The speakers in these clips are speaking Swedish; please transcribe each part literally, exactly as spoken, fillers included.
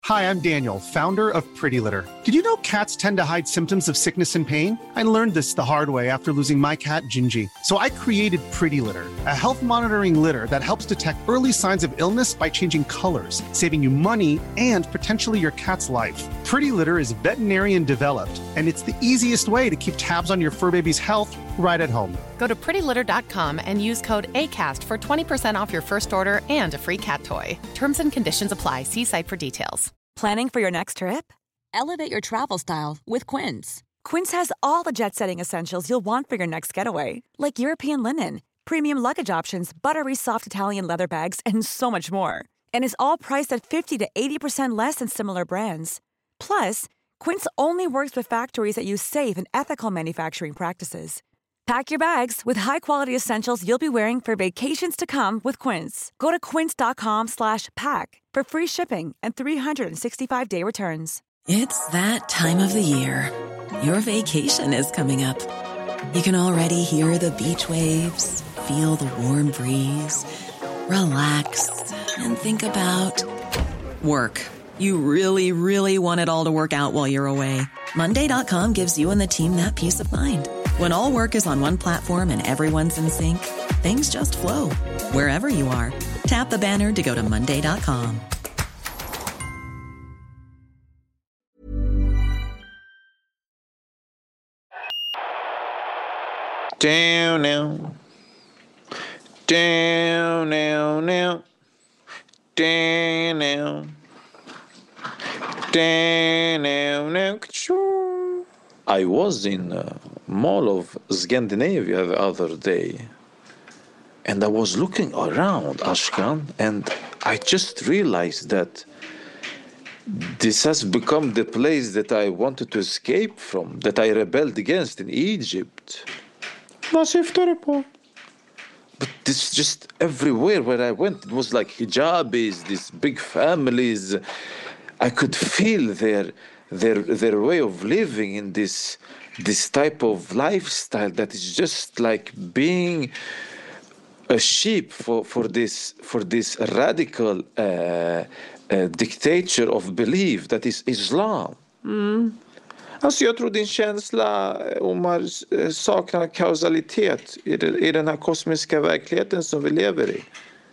Hi, I'm Daniel, founder of Pretty Litter. Did you know cats tend to hide symptoms of sickness and pain? I learned this the hard way after losing my cat, Gingy. So I created Pretty Litter, a health monitoring litter that helps detect early signs of illness by changing colors, saving you money and potentially your cat's life. Pretty Litter is veterinarian developed, and it's the easiest way to keep tabs on your fur baby's health right at home. Go to pretty litter dot com and use code ACAST for twenty percent off your first order and a free cat toy. Terms and conditions apply. See site for details. Planning for your next trip? Elevate your travel style with Quince. Quince has all the jet-setting essentials you'll want for your next getaway, like European linen, premium luggage options, buttery soft Italian leather bags, and so much more. And is all priced at fifty to eighty percent less than similar brands. Plus, Quince only works with factories that use safe and ethical manufacturing practices. Pack your bags with high-quality essentials you'll be wearing for vacations to come with Quince. Go to quince.com slash pack for free shipping and three sixty-five day returns. It's that time of the year. Your vacation is coming up. You can already hear the beach waves, feel the warm breeze, relax, and think about work. You really, really want it all to work out while you're away. Monday dot com gives you and the team that peace of mind. When all work is on one platform and everyone's in sync, things just flow. Wherever you are, tap the banner to go to monday dot com. Down now. Down now now. Down now. Down now now. I was in a mall of Scandinavia the other day, and I was looking around, Ashkan, and I just realized that this has become the place that I wanted to escape from, that I rebelled against in Egypt. Vad syftar du på? But this just everywhere where I went, it was like hijabis, these big families. I could feel their their their way of living in this this type of lifestyle that is just like being a sheep for, for this for this radical uh, uh, dictator of belief that is Islam. Mm. Alltså jag tror din känsla, Omar, saknar kausalitet i, i den här kosmiska verkligheten som vi lever i.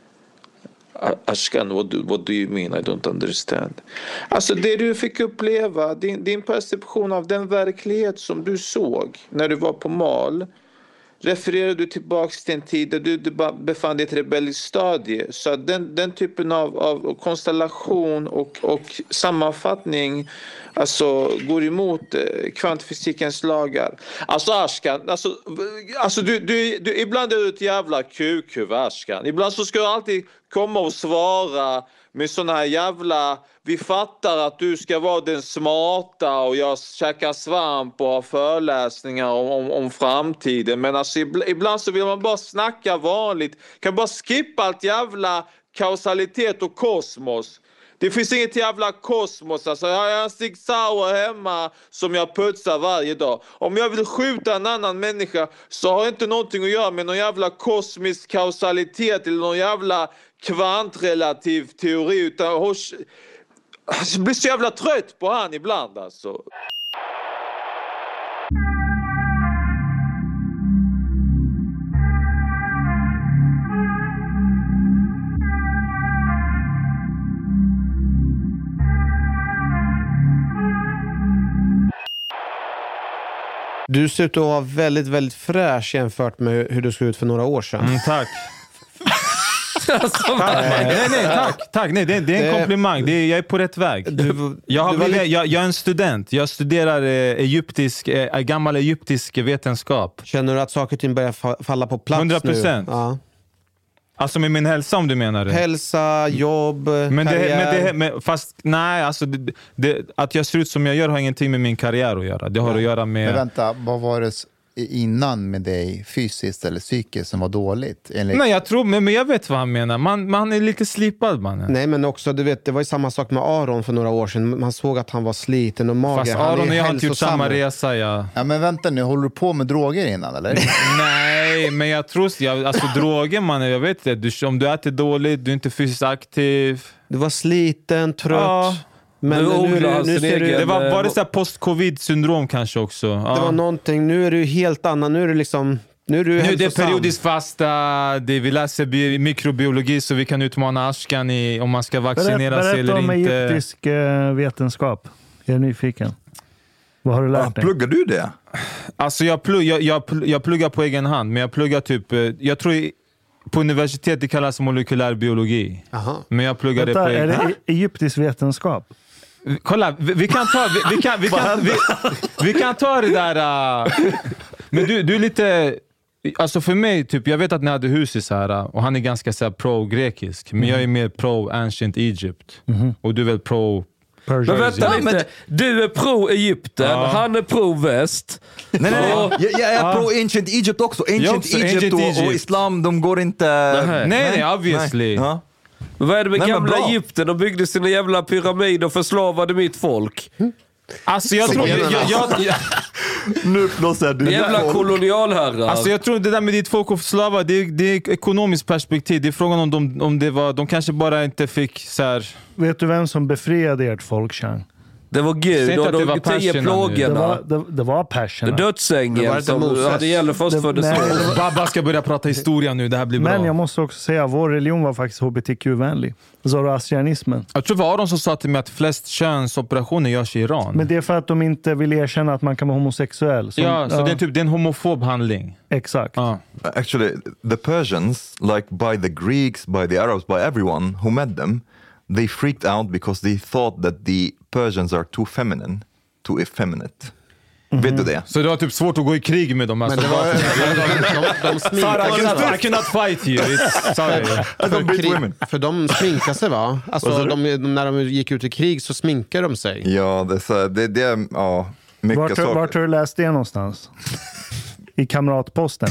Ashkan, what do, what do you mean? I don't understand. Alltså det du fick uppleva, din, din perception av den verklighet som du såg när du var på Mal, refererar du tillbaks till en tid där du befann dig i ett rebelliskt stadie. Så att den, den typen av, av konstellation och, och sammanfattning alltså går emot eh, kvantfysikens lagar. Alltså Ashkan, alltså, alltså du, du, du, ibland är du ett jävla kukhuvud, Ashkan. Ibland så ska du alltid komma och svara med såna här jävla, vi fattar att du ska vara den smarta och jag käkar svamp och har föreläsningar om, om, om framtiden. Men alltså ibland så vill man bara snacka vanligt. Kan bara skippa allt jävla kausalitet och kosmos. Det finns inget jävla kosmos. Alltså jag har en Sig Sauer hemma som jag putsar varje dag. Om jag vill skjuta en annan människa så har det inte någonting att göra med någon jävla kosmisk kausalitet eller någon jävla kvantrelativ teori. Utan jag blir så jävla trött på han ibland alltså. Du ser ut att vara väldigt, väldigt fräsch jämfört med hur du såg ut för några år sedan. Mm, tack. Alltså, nej, nej, tack. tack. Nej, det, det är en det, komplimang. Det är, jag är på rätt väg. Du, jag, har blivit, lite... jag, jag är en student. Jag studerar eh, egyptisk, eh, gammal egyptisk vetenskap. Känner du att saker och ting börjar falla på plats hundra procent. nu? Ja. Alltså med min hälsa, om du menar det. Hälsa, jobb, men karriär. Det, men det, men fast nej, alltså det, det, att jag ser ut som jag gör har ingenting med min karriär att göra. Det har ja. att göra med... Men vänta, vad var det innan med dig fysiskt eller psykiskt som var dåligt? Enligt... Nej, jag tror, men, men jag vet vad han menar. Man, man är lite slipad, man. Nej, men också, du vet, det var ju samma sak med Aron för några år sedan. Man såg att han var sliten och mager. Fast Aron och jag har inte gjort samma resa, ja. Ja, men vänta nu, håller du på med droger innan, eller? Nej, men jag tror, jag, alltså droger, man, jag vet det. Du, om du äter dåligt, du är inte fysiskt aktiv. Du var sliten, trött. Ja. Men nu, nu, nu, nu ser du, det var bara så här post-covid-syndrom kanske också. Ja. Det var någonting, nu är du helt annan, nu är det liksom... Nu är, du nu är det periodiskt fasta, det vi läser bi- mikrobiologi så vi kan utmana askan i om man ska vaccinera Berätt, sig eller inte. Berätta om egyptisk eh, vetenskap. Jag är nyfiken. Vad har du lärt ja, dig? Pluggar du det? Alltså jag, plugg, jag, jag, jag pluggar på egen hand, men jag pluggar typ... Jag tror på universitet det kallas molekylär biologi. Aha. Men jag pluggar Vänta, det på egen hand. Är hand. det egyptisk vetenskap? Kolla, vi, vi kan ta... Vi, vi, kan, vi, kan, vi, vi kan ta det där... Uh, men du, du är lite... Alltså för mig, typ, jag vet att ni hade hus i så här, och han är ganska så här, pro-grekisk. Men mm. jag är mer pro-ancient Egypt. Mm. Och du är väl pro... Men vänta lite, du är pro-Egypten, ja. Han är pro-väst. Nej, nej, nej. Jag, jag är pro-ancient Egypt också. Ancient också, Egypt, ancient och, Egypt och islam, de går inte... Nej, nej, nej obviously. Nej. Ja. Men vad är det med nej, gamla Egypten? De byggde sina jävla pyramider och förslavade mitt folk. Alltså jag tror... Jag, jag, jag, nu plåsar du. Jävla kolonialherrar. Alltså jag tror det där med ditt folk och slavar, det är, det är ekonomiskt perspektiv. Det är frågan om de, om det var... De kanske bara inte fick så här... Vet du vem som befriade ert folk, Chang? Det var Gud och de tio plågorna. Det var, det, det var perserna. Dödsängen som hade gäller förstföddes. Babba ska börja prata historia nu, det här blir bra. Men jag måste också säga, vår religion var faktiskt H B T Q-vänlig. Zoroastrianismen. Jag tror det var de som sa till mig att flest könsoperationer görs i Iran. Men det är för att de inte vill erkänna att man kan vara homosexuell. Som, ja, så ja. Det är typ det är en homofob handling. Exakt. Ah. Actually, the Persians, like by the Greeks, by the Arabs, by everyone who met them, they freaked out because they thought that the Persians are too feminine, too effeminate. Mm-hmm. Vet du det? Så det var typ svårt att gå i krig med dem. Men det var... de, de, de sminkar... I cannot fight you. It's, sorry. För, krig, för de sminkar sig, va? Alltså, de, när de gick ut i krig så sminkar de sig. Ja, det är det, det ja, mycket vart, saker. Vart har du läst det någonstans? I Kamratposten?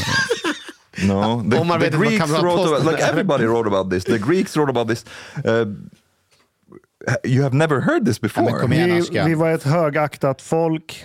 No, the, Om man the vet Greeks wrote about, like everybody wrote about this. The Greeks wrote about this. Uh, you have never heard this before. Ja, vi, vi var ett högaktat folk.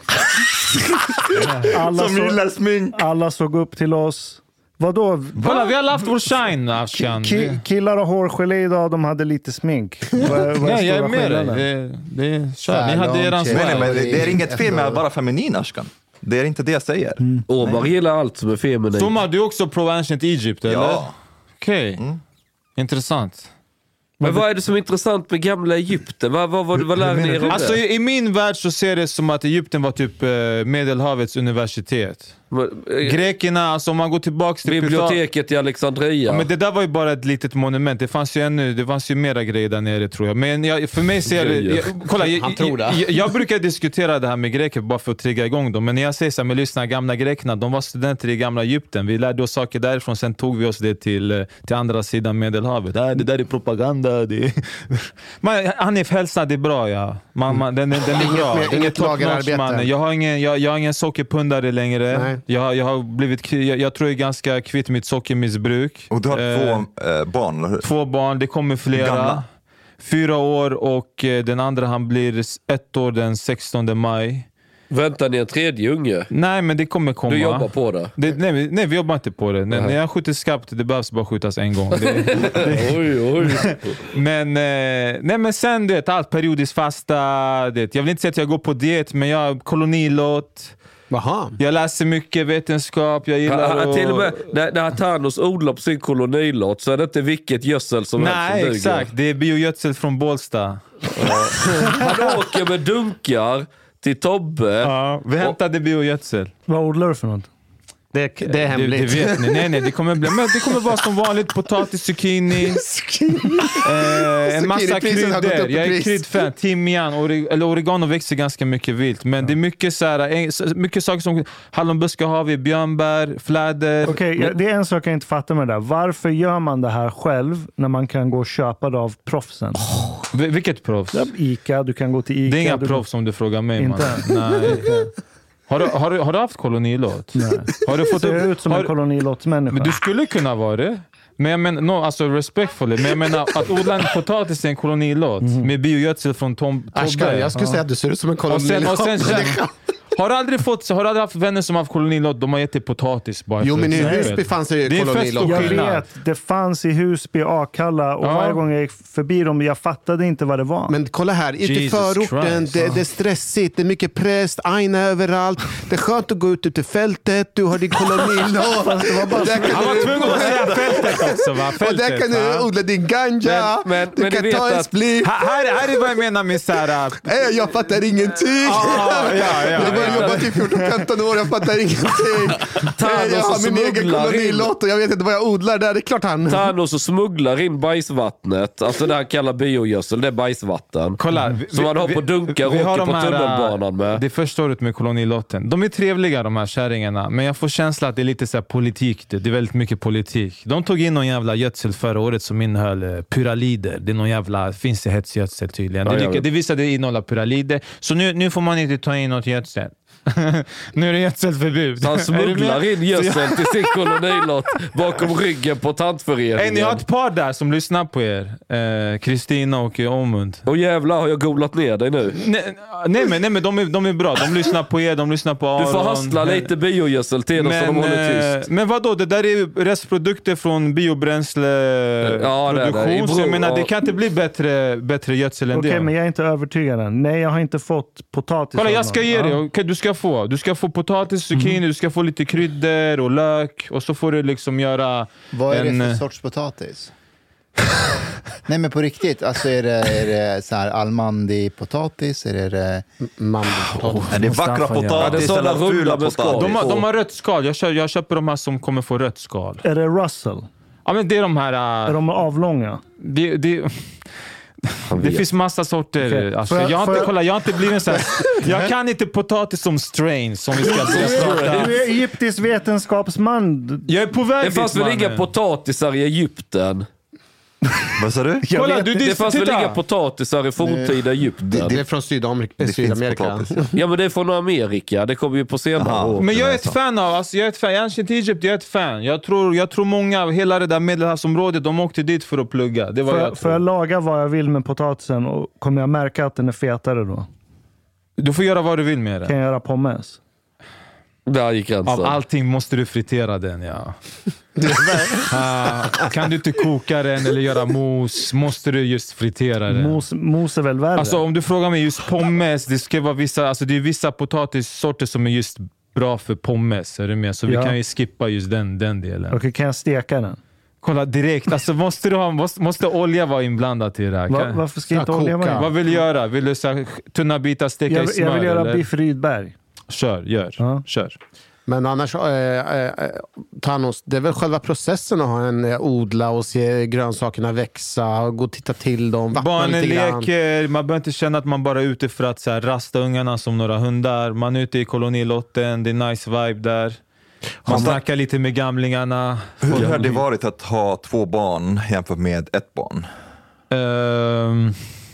alla, Som smink. alla såg upp till oss. Vadå? Kolla, vi har haft vår shine, Askan. Ki- killar och hårgelé idag, de hade lite smink. Vad, vad nej, jag är med dig. Det, det är kört. Ni hade eran nej, nej, men det, det är inget fel med att vara feminin, Askan. Det är inte det jag säger. Mm. Och bara gillar allt som är feminin. Soma, du är också pro-ancient Egypt, eller? Ja. Okej. Okay. Mm. Intressant. Men vad är det som är intressant med gamla Egypten? Vad, vad, vad, vad lär ni er om alltså, det? I, I min värld så ser det som att Egypten var typ eh, Medelhavets universitet. Men, eh, Grekerna, alltså om man går tillbaka till biblioteket i Alexandria. Ja, men det där var ju bara ett litet monument. Det fanns ju ännu, det fanns ju mera grejer där nere, tror jag. Men jag, för mig ser det... Jag, kolla, jag, jag, jag, jag brukar diskutera det här med greker bara för att trigga igång dem. Men när jag säger så här, med lyssna, gamla grekerna, de var studenter i gamla Egypten. Vi lärde oss saker därifrån, sen tog vi oss det till, till andra sidan Medelhavet. Det där är propaganda. Det är... man, Hanif, hälsa, det är bra, ja. Man, man, den, den, den är bra. Inget, inget lagerarbete. Jag har ingen, jag, jag har ingen sockerpundare längre. Jag, jag har blivit, jag, jag tror jag är ganska kvitt mitt sockermissbruk. Och du har eh, två eh, barn? Två barn, det kommer flera. Gamla. Fyra år och eh, den andra han blir ett år den sextonde maj. Väntar ni en tredje unge? Nej, men det kommer komma. Du jobbar på det? det nej, vi, nej, vi jobbar inte på det. Nej, när jag skjuter skarpt, det behövs bara skjutas en gång. Det, det. oj, oj. Men, eh, nej, men sen, du vet, allt periodiskt fasta. Det, jag vill inte säga att jag går på diet, men jag har kolonilott. Aha. Jag läser mycket vetenskap, jag gillar ha, ha, att... Till och med när, när Thanos odlar på sin kolonilott så är det inte vilket gödsel som helst. Nej, som exakt. Det är biogödsel från Bålsta. Han åker med dunkar till Tobbe. Ja, vi hämtade biogödsel. Vad odlar du för något? Det, det är hemligt. Det, det vet ni. Nej, nej, det kommer bli, men det kommer vara som vanligt potatis, zucchini. eh, en massa kryddor. Jag är kryddfan. Timian, ore, eller oregano växer ganska mycket vilt. Men ja. Det är mycket, så här, mycket saker som hallonbuske har vi, björnbär, fläder. Okej, okay, det är en sak jag inte fattar med det där. Varför gör man det här själv när man kan gå och köpa det av proffsen? Oh, vilket proffs? Ica, du kan gå till Ica. Det är inga du... proffs om du frågar mig. Inte? Man. Nej. Har du, har, du, har du haft kolonilott? Nej. Har du fått ser upp, ut som har, en kolonilottsmänniska. Men du skulle kunna vara det. Men jag menar, no, alltså respectfully. Men jag menar att odla en potatis i en kolonilott mm. med biogödsel från Tom, Tobbe. Ashkan, jag skulle ja. säga att du ser ut som en kolonilott. Och sen, och sen, Har du aldrig fått så har du aldrig haft vänner som har haft kolonilott, de har gett dig potatis bara. Jo, men i Husby fanns det ju kolonilott. Jag vet, det fanns i Husby, Akalla, och ja. varje gång jag gick förbi dem, jag fattade inte vad det var. Men kolla här, ute i förorten, det, det är stressigt, det är mycket press, aina överallt. Det är skönt att gå ut ute i fältet, du har din kolonilott. Fast det var bara så. Han var tvungen att säga fältet också, va? Fältet, och där kan du odla din ganja, men, men, du men kan ta en split. Här, här är vad jag menar med så här... Äh, jag fattar ingenting. Ah, ja, ja, jag har ja. jobbat i fjorton femton år, jag fattar ingenting. Äh, jag har min egen kolonilott och jag vet inte vad jag odlar där. Det är klart han... Thanos och smugglar in bajsvattnet. Alltså det här kallar biogödsel, det är bajsvatten. Kolla, vi, som man har på dunkar och åker på tunnelbanan med. Det första året med kolonilotten. De är trevliga de här kärringarna, men jag får känsla att det är lite så här politik. Det. det är väldigt mycket politik. De tog in någon jävla gödsel förra året som innehöll uh, pyralider. Det är någon jävla, finns det hetsgödsel tydligen. Ja, det, det, det visade det innehålla pyralider. Så nu, nu får man inte ta in något gödsel. Nu är det gödselförbud. Han smugglar in gödsel till sin kolonilott bakom ryggen på tantföreningen. Hey, ni har ett par där som lyssnar på er. Kristina eh, och Omund. Och jävlar, har jag googlat ner dig nu? Nej, nej men, nej, men de, är, de är bra. De lyssnar på er, de lyssnar på Aron. Du får hastla lite biogödsel till dem så de håller tyst. Men vadå, det där är restprodukter från biobränsleproduktion. Ja, så jag menar, det kan inte bli bättre, bättre gödsel än okay, det. Okej, men jag är inte övertygad än. Nej, jag har inte fått potatis. Kolla, jag ska ge dig. Okay, du ska få. Du ska få potatis, zucchini, mm. du ska få lite kryddor och lök. Och så får du liksom göra... Vad är en... det för sorts potatis? Nej, men på riktigt. Alltså är det, är det så här almandi-potatis? Är det... Mandelpotatis? Oh, är det vackra potatis eller fula potatis? De har, de har rött skal. Jag köper, jag köper de här som kommer få rött skal. Är det Russell? Ja, men det är de här... Uh... Är de avlånga? Det... det... Det finns massa sorter. Okay. Alltså, jag, jag, har inte, kolla, jag har inte blivit så här. Jag kan inte potatis som strain som vi ska starta. Du är egyptisk vetenskapsman. Jag är på väg. Det fanns väl inga potatisar i Egypten? Vad sa du? Kolla, du det fanns väl inga potatisar i forntida Egypten? Det, det är från Sydamerika. Det Sydamerika. Ja, men det är från Amerika. Det kommer ju på senare år. Men jag är ett fan av, alltså, jag är ett fan. Jag är inte Egypt, jag är ett fan. Jag tror, jag tror många, hela det där medelhavsområdet, de åkte dit för att plugga. Det var för, jag för jag laga vad jag vill med potatisen och kommer jag märka att den är fetare då? Du får göra vad du vill med det. Kan jag göra pommes? Där gick gränsen. Av allting måste du fritera den, ja. uh, kan du inte koka den eller göra mos, måste du just fritera den. Mos, mos är väl värre? Alltså om du frågar mig just pommes, det ska vara vissa, alltså det är vissa potatissorter som är just bra för pommes, är du med? Så ja. Vi kan ju skippa just den, den delen. Okej, okay, kan jag steka den? Kolla direkt, alltså måste du ha, måste, måste olja vara inblandad i det här? Va, varför ska inte olja vara? Vad vill du göra? Vill du så här, tunna bitar steka jag, i smör? Jag vill göra eller? biff Rydberg. Kör, gör, ja. kör. Men annars, äh, äh, Thanos, det är väl själva processen att ha en äh, odla och se grönsakerna växa och gå och titta till dem. Barnen leker, man behöver inte känna att man bara är ute för att så här, rasta ungarna som några hundar. Man är ute i kolonilotten, det är nice vibe där. Man snackar lite med gamlingarna. Hur har det varit att ha två barn jämfört med ett barn? Um,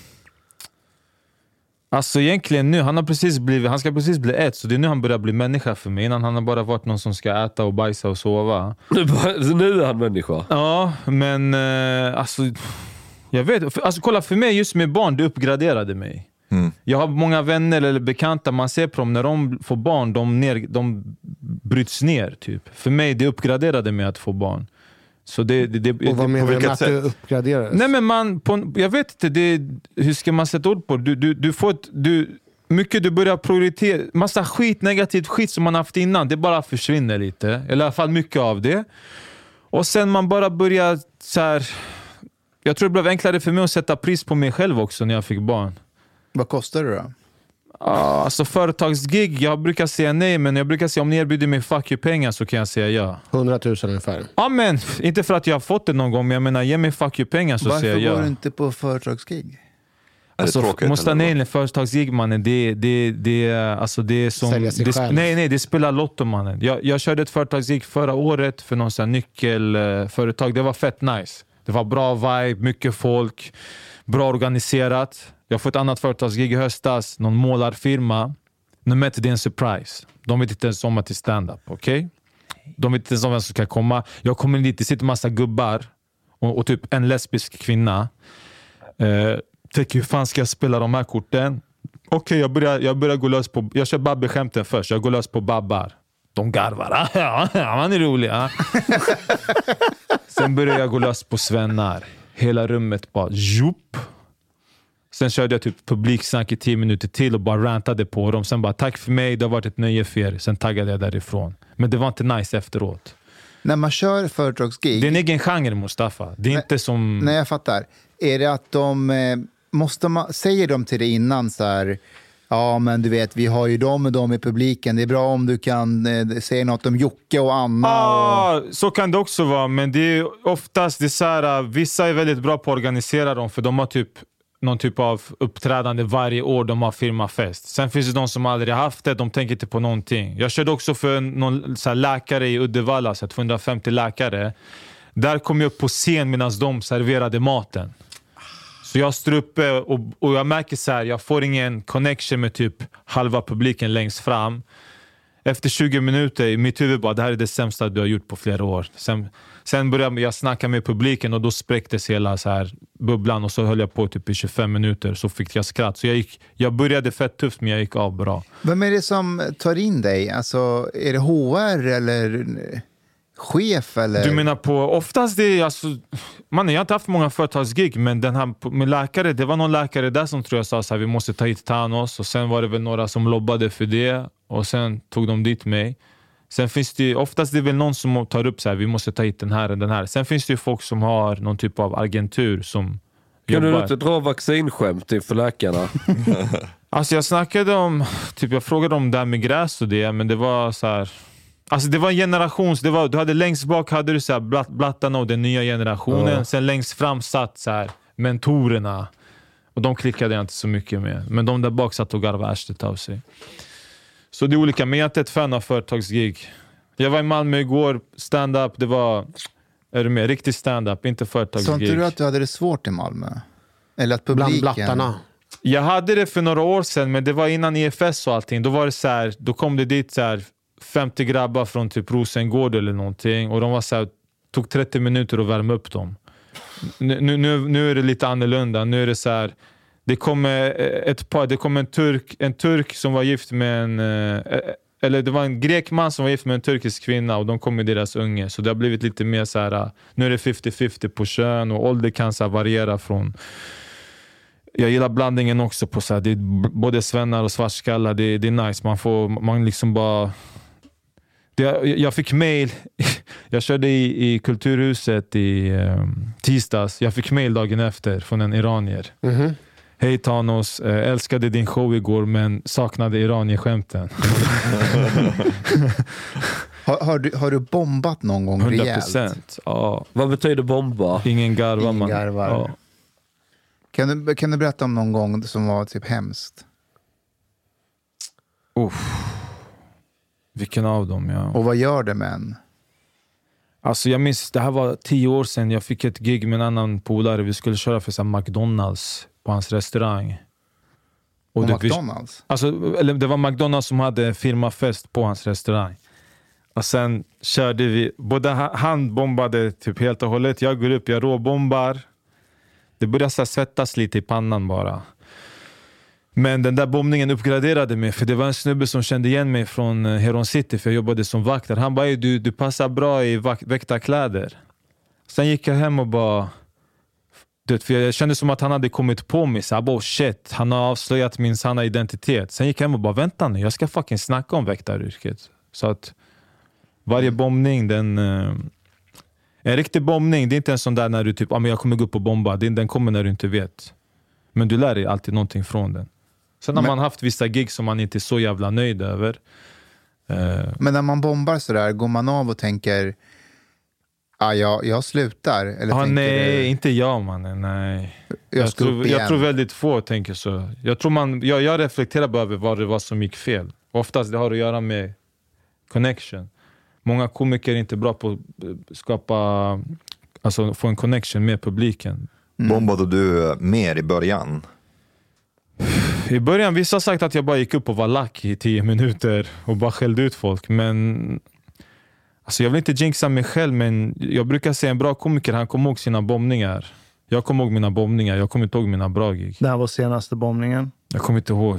alltså egentligen nu, han har precis blivit, han ska precis bli ett, så det är nu han börjar bli människa för mig. Innan han har bara varit någon som ska äta och bajsa och sova. Nu, nu är han människa. Ja, men uh, alltså jag vet, alltså kolla, för mig just med barn, det uppgraderade mig. Mm. Jag har många vänner eller bekanta, man ser på dem när de får barn, de, ner, de bryts ner typ. För mig, det uppgraderade mig att få barn. Så det, det, det, och vad menar du med att du uppgraderades? Nej, men man, på, jag vet inte, det, hur ska man sätta ord på det? Du, du, du får ett, du, mycket du börjar prioritera, massa skit, negativt skit som man haft innan, det bara försvinner lite. Eller i alla fall mycket av det. Och sen man bara börjar så här, jag tror det blev enklare för mig att sätta pris på mig själv också när jag fick barn. Vad kostar det då? Uh, alltså företagsgig, jag brukar säga nej, men jag brukar säga om ni erbjuder mig fuck you pengar så kan jag säga ja. hundratusen ungefär. Ja, men inte för att jag har fått det någon gång, men jag menar ge mig fuck you pengar så varför säger jag ja. Varför går du inte på företagsgig? Alltså, tråkigt, måste nej, en företagsgig, mannen, det, det, det, alltså, det är som det, nej, nej, det spelar lotto, mannen. Jag, jag körde ett företagsgig förra året för någon sån här nyckelföretag. Det var fett nice. Det var bra vibe, mycket folk, bra organiserat. Jag får ett annat företagsgig i höstas, någon målarfirma. Nu mäter det en surprise. De vet inte ens om att det är stand-up, okej? Okay? De vet inte ens om vem som ska komma. Jag kommer dit, det sitter massa gubbar och, och typ en lesbisk kvinna. Eh, tänker hur fan ska jag spela de här korten? Okej, okay, jag börjar, jag börjar gå lös på... Jag kör Babbe-skämten först. Jag går lös på babbar. De garvar. Ja, han är rolig. Ja. Sen börjar jag gå lös på svennar. Hela rummet bara... Jupp. Sen körde jag typ publiksnack i tio minuter till och bara rantade på dem. Sen bara, tack för mig, det har varit ett nöje för er. Sen taggade jag därifrån. Men det var inte nice efteråt. När man kör företagsgig... Det är en egen genre, Mustafa. Det är nej, inte som... Nej, jag fattar. Är det att de... Måste man, säger de till dig innan så här... Ja, men du vet, vi har ju dem och dem i publiken. Det är bra om du kan eh, säga något om Jocke och Anna. Ah, och... Så kan det också vara. Men det är oftast det är så här, vissa är väldigt bra på att organisera dem. För de har typ någon typ av uppträdande varje år. De har firmafest. Sen finns det de som aldrig haft det. De tänker inte på någonting. Jag körde också för någon så här, läkare i Uddevalla. Så tvåhundrafemtio läkare. Där kom jag upp på scen medan de serverade maten. Så jag står uppe och, och jag märker så här, jag får ingen connection med typ halva publiken längst fram. Efter tjugo minuter i mitt huvud bara, det här är det sämsta du har gjort på flera år. Sen, sen började jag snacka med publiken och då spräcktes hela så här bubblan och så höll jag på typ i tjugofem minuter så fick jag skratt. Så jag, gick, jag började fett tufft men jag gick av bra. Vem är det som tar in dig? Alltså, är det H R eller... chef eller? Du menar på, oftast det är alltså, man, jag har inte haft många företagsgig men den här med läkare, det var någon läkare där som tror jag sa så här, vi måste ta hit Thanos och sen var det väl några som lobbade för det och sen tog de dit mig. Sen finns det oftast det är väl någon som tar upp så här, vi måste ta hit den här och den här. Sen finns det ju folk som har någon typ av agentur som kan jobbar. Du inte dra vaccinskämt inför läkarna? Alltså jag snackade om, typ jag frågade om det här med gräs och det, men det var så här. Alltså det var en generations, det var, du hade längst bak hade du så här blatt, blattarna och den nya generationen. Ja. Sen längst fram satt så här mentorerna. Och de klickade jag inte så mycket med. Men de där bak satt och garvade ärstet av sig. Så det är olika, men jag är inte ett fan av företagsgig. Jag var i Malmö igår, stand-up, det var, är du med, riktig stand-up, inte företagsgig. Så inte du att du hade det svårt i Malmö? Eller att publiken... Bland blattarna. Jag hade det för några år sedan, men det var innan E F S och allting. Då var det så här, då kom det dit så här femtio grabbar från typ Rosengård eller någonting. Och de var så här, tog trettio minuter att värma upp dem. Nu, nu, nu är det lite annorlunda. Nu är det så här, det kommer ett par, det kommer en turk, en turk som var gift med en, eller det var en grek man som var gift med en turkisk kvinna och de kom med deras unge. Så det har blivit lite mer så här, nu är det femtio femtio på kön och ålder kan så här variera från. Jag gillar blandningen också på så här, det är både svennar och svartskallar, det, det är nice. Man får, man liksom bara... Det, jag fick mail, jag körde i, i Kulturhuset i um, tisdags. Jag fick mail dagen efter från en iranier. Mm-hmm. Hej Thanos, äh, älskade din show igår men saknade iranier-skämten. har, har, du, har du bombat någon gång hundra rejält? procent, ja. Vad betyder bomba? Ingen garvar. Ingen man. garvar. Ja. Kan, du, kan du berätta om någon gång som var typ hemskt? Uff. Vilken av dem, ja. Och vad gör det med en? Alltså jag minns, det här var tio år sedan. Jag fick ett gig med en annan polare. Vi skulle köra för så här, McDonalds på hans restaurang. Och det, McDonalds? Vi, alltså, eller det var McDonalds som hade firmafest på hans restaurang. Och sen körde vi, både han bombade typ helt och hållet. Jag går upp, jag råbombar. Det började så här, svettas lite i pannan bara. Men den där bombningen uppgraderade mig. För det var en snubbe som kände igen mig från Heron City. För jag jobbade som vaktare. Han bara, du, du passar bra i vak- väktarkläder. Sen gick jag hem och bara... Det, för jag kände som att han hade kommit på mig. Så jag bara, oh shit, han har avslöjat min sanna identitet. Sen gick jag hem och bara, vänta nu. Jag ska fucking snacka om väktaryrket. Så att varje bombning, den... Uh, en riktig bombning, det är inte en sån där när du typ, ah, men jag kommer gå upp och bomba. Den kommer när du inte vet. Men du lär dig alltid någonting från den. Sen har men, man haft vissa gig som man inte är så jävla nöjd över. Uh, men när man bombar så där, går man av och tänker, ah, jag, jag slutar? Eller ah, nej, du, inte jag mannen, nej. Jag, jag, tror, jag tror väldigt få tänker så. Jag, tror man, jag, jag reflekterar bara över vad det var som gick fel. Oftast det har att göra med connection. Många komiker är inte bra på att skapa, alltså få en connection med publiken. Mm. Bombade du mer i början? I början, vissa har sagt att jag bara gick upp och var lack i tio minuter och bara skällde ut folk. Men alltså jag vill inte jinxa mig själv, men jag brukar säga en bra komiker, han kommer ihåg sina bombningar. Jag kommer ihåg mina bombningar, jag kommer inte ihåg mina bra gig. Det här var senaste bombningen? Jag kommer inte ihåg.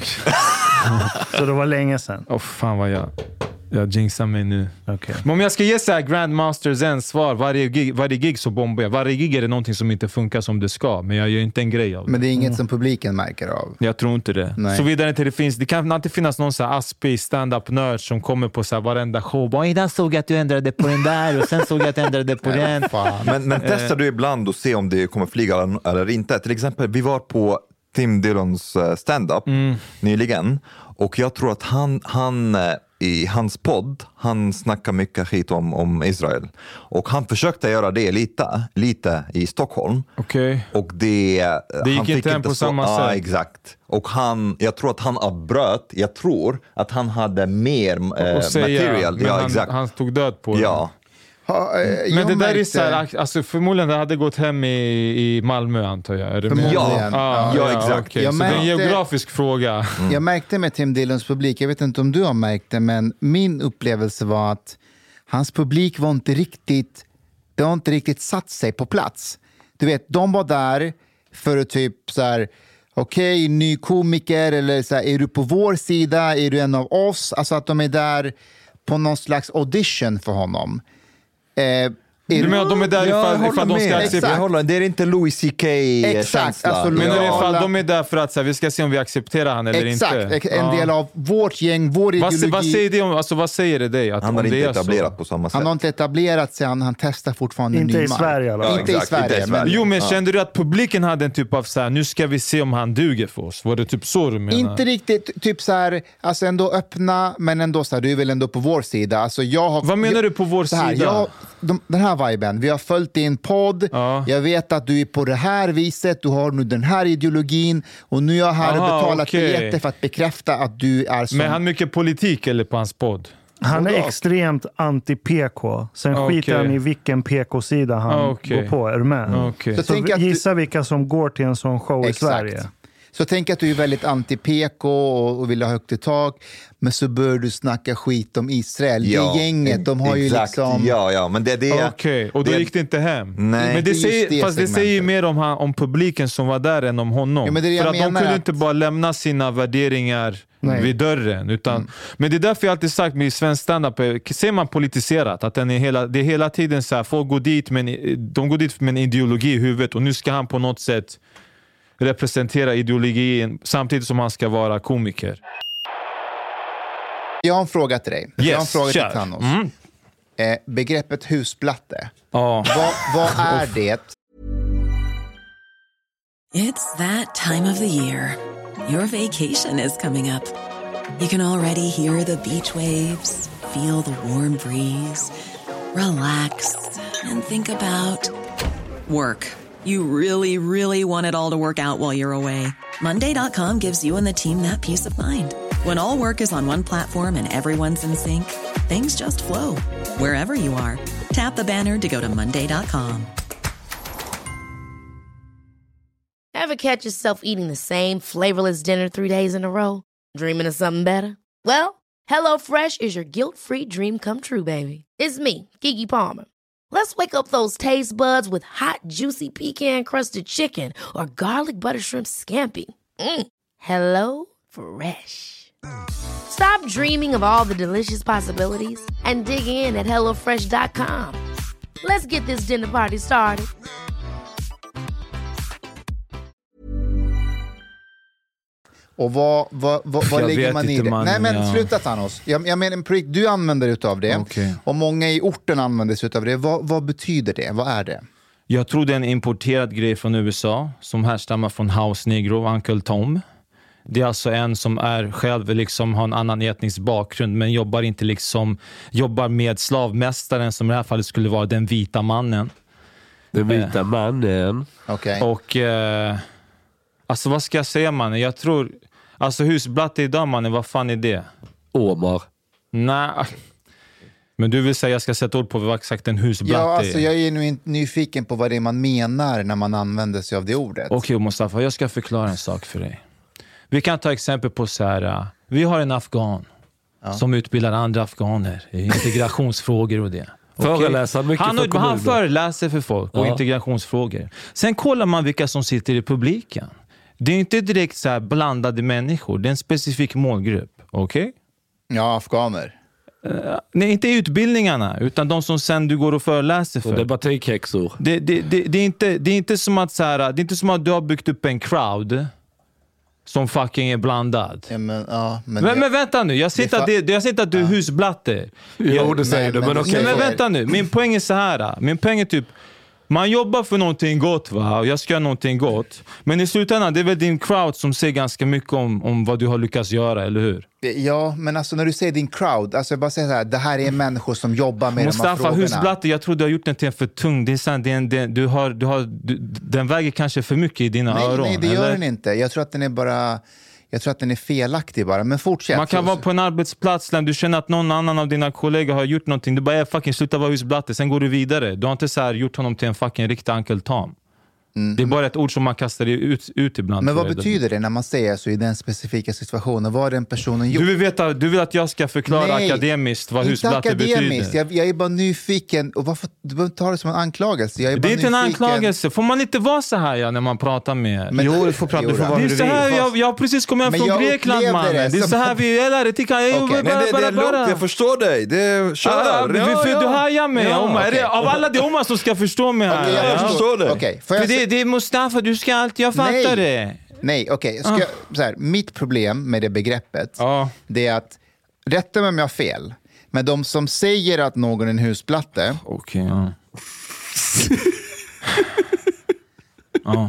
Så det var länge sedan? Åh oh, fan vad jag... Jag jinxar mig nu. Okay. Men om jag ska ge så här Grandmaster Zen svar, varje gig, varje gig så bombar jag. Varje gig är det någonting som inte funkar som det ska. Men jag gör inte en grej av det. Men det är inget mm. som publiken märker av? Jag tror inte det. Nej. Så vidare inte det finns. Det kan alltid finnas någon så här aspig stand-up nörd som kommer på så här varenda show. Bara, idag såg jag att du ändrade på den där och sen såg jag att du ändrade på den. Men, men testar du ibland och se om det kommer flyga eller, eller inte? Till exempel, vi var på Tim Dillons stand-up mm. nyligen. Och jag tror att han... han i hans podd, han snackar mycket skit om, om Israel. Och han försökte göra det lite, lite i Stockholm. Okay. Och det... Det gick han inte hem på så, samma ja, sätt. Exakt. Och han, jag tror att han avbröt, jag tror att han hade mer eh, säga, material. Men ja, han, exakt. han tog död på det. Ja. Ha, eh, men det där märkte... är så här, alltså förmodligen det hade gått hem i, i Malmö antar jag. Är det förmodligen. Ja, ah, ja, ja, exakt. Okay. Så märkte... det är en geografisk fråga. Mm. Jag märkte med Tim Dillons publik, jag vet inte om du har märkt det, men min upplevelse var att hans publik var inte riktigt, det har inte riktigt satt sig på plats. Du vet, de var där för att typ så här, okej, okay, ny komiker eller så här, är du på vår sida, är du en av oss? Alltså att de är där på någon slags audition för honom. Eh, du menar att de är där ifall, ja, ifall de ska acceptera? Det är inte Louis C K Exakt. Alltså, men ja. ifall de är där för att så här, vi ska se om vi accepterar han eller Exakt. inte. Exakt, en del av vårt gäng, vår vad, ideologi. Vad säger det om, alltså, vad säger det dig? Att han har inte det etablerat så? på samma sätt. Han har inte etablerat sig, han, han testar fortfarande inte ny i Sverige, ja, inte, exakt, i Sverige inte i Sverige. Men, jo, men ja. kände du att publiken hade en typ av så här, nu ska vi se om han duger för oss? Var det typ så du menar? Inte riktigt, typ så här, alltså ändå öppna, men ändå så här, du är väl ändå på vår sida. Alltså jag har, vad menar jag, du på vår så här, sida? Jag, de, den här viben, vi har följt din podd, ja. jag vet att du är på det här viset, du har nu den här ideologin och nu är jag här och betalat okay. biljetter för att bekräfta att du är som... Men han mycket politik eller på hans podd? Han är extremt anti-P K. Sen okay. skiter han i vilken P K-sida han okay. går på. Är du med? Okay. Så, så tänk gissa att... vilka som går till en sån show Exakt. i Sverige. Så tänk att du är väldigt anti-P K och, och vill ha högt i tak, men så bör du snacka skit om Israel. Ja, det gänget, de har exakt. ju liksom... Ja, ja, men det, det är... Okej, okay. och då det, gick det inte hem. Nej. Men det det säger, det fast det säger ju mer om, han, om publiken som var där än om honom. Ja, men det är det För att de kunde att... inte bara lämna sina värderingar Nej. vid dörren. Utan, mm. Men det är därför jag alltid sagt med svensk stand-up, ser man politiserat, att den är hela, det är hela tiden så här, folk går dit, men de går dit med en ideologi i huvudet och nu ska han på något sätt representera ideologin samtidigt som han ska vara komiker. Jag har en fråga till dig. Yes, jag har en fråga kör. till Thanos. Mm. Eh, begreppet husplatte. Oh. Vad, vad är det? It's that time of the year. Your vacation is coming up. You can already hear the beach waves, feel the warm breeze, relax and think about work. You really, really want it all to work out while you're away. Monday dot com gives you and the team that peace of mind. When all work is on one platform and everyone's in sync, things just flow. Wherever you are, tap the banner to go to monday dot com. Ever catch yourself eating the same flavorless dinner three days in a row? Dreaming of something better? Well, HelloFresh is your guilt-free dream come true, baby. It's me, Keke Palmer. Let's wake up those taste buds with hot, juicy pecan-crusted chicken or garlic butter shrimp scampi. Mm. Hello Fresh. Stop dreaming of all the delicious possibilities and dig in at hello fresh dot com. Let's get this dinner party started. Och vad, vad, vad, vad lägger man i det? Man, Nej men ja. sluta Thanos. Jag, jag menar, du använder utav det. Okay. Och många i orten använder sig utav det. Vad, vad betyder det? Vad är det? Jag tror det är en importerad grej från U S A som härstammar från House Negro, Uncle Tom. Det är alltså en som är själv liksom har en annan etnisk bakgrund men jobbar inte liksom jobbar med slavmästaren som i det här fallet skulle vara den vita mannen. Den vita eh. mannen. Okej. Okay. Och eh, alltså vad ska jag säga mannen? Jag tror alltså husblatte idag mannen, vad fan är det? Omar. Nej. Men du vill säga jag ska sätta ord på vad exakt en husblatte Ja, alltså är? jag är nu nyfiken på vad det är man menar när man använder sig av det ordet. Okej okay, Mustafa, jag ska förklara en sak för dig. Vi kan ta exempel på så här, vi har en afghan ja. som utbildar andra afghaner i integrationsfrågor och det. Föreläser okay. mycket han, för han föreläser för folk och ja. integrationsfrågor. Sen kollar man vilka som sitter i publiken. det är inte direkt så här blandade människor. Det är en specifik målgrupp. Okej? Okay? Ja, afghaner. Uh, nej, inte utbildningarna, utan de som sen du går och föreläser för. Och debattikhäxor. Det, det, det, det, är inte, det är inte som att så här, det är inte som att du har byggt upp en crowd som fucking är blandad. Ja, men, ja, men, men, det, men vänta nu, jag sitter att, det, jag sitter att du är ja. husblatte. Jo, det säger du, men, men okej. Okay. Men vänta nu, min poäng är så här. Min poäng är typ, man jobbar för någonting gott, va? Och jag ska göra någonting gott. Men i slutändan, det är väl din crowd som säger ganska mycket om, om vad du har lyckats göra, eller hur? Ja, men alltså när du säger din crowd, alltså jag bara säger så här, det här är människor som jobbar med Mustafa, de här frågorna. husblatte, jag tror du har gjort den till en för tung. Det är sant, det är en, det, du har, du har, du, den väger kanske för mycket i dina nej, öron. Nej, det gör eller? den inte. Jag tror att den är bara... Jag tror att den är felaktig bara, men fortsätt. Man kan vara på en arbetsplats där du känner att någon annan av dina kollegor har gjort någonting. Du bara, är fucking sluta vara husblatte, sen går du vidare. Du har inte så här gjort honom till en fucking riktig Uncle Tom. Mm. Det är bara ett ord som man kastar ut, ut ibland. Men vad betyder det när man säger så i den specifika situationen? Vad har den personen gjort? Du vill, veta, du vill att jag ska förklara Nej, akademiskt vad husblatte betyder? Jag, jag är bara nyfiken. Och varför, du behöver inte ha det som en anklagelse. Jag är bara det är inte nyfiken. En anklagelse. Får man inte vara så här ja, när man pratar med... Men, jo, du får prata. Du får vara det är så här, jag, jag har precis kommit hem från Grekland, man. Det, det är så här vi är där. Det kan jag okay. bara, Nej, det, det är bara, lugnt, jag förstår dig. Det är, kör. Ja, ja, ja, ja. Du hajar mig. Ja, Omar. Okay. Av alla det är Omar som ska förstå mig här. Okay, jag ja. förstår dig. Okay. För det, det är Mustafa. Du ska alltid, jag fattar Nej. det. Nej, okej. Okay. Ah. Så här, mitt problem med det begreppet, ah. det är att, rätta mig om jag har fel, men de som säger att någon är en husblatte, okej, okay, ja. ah.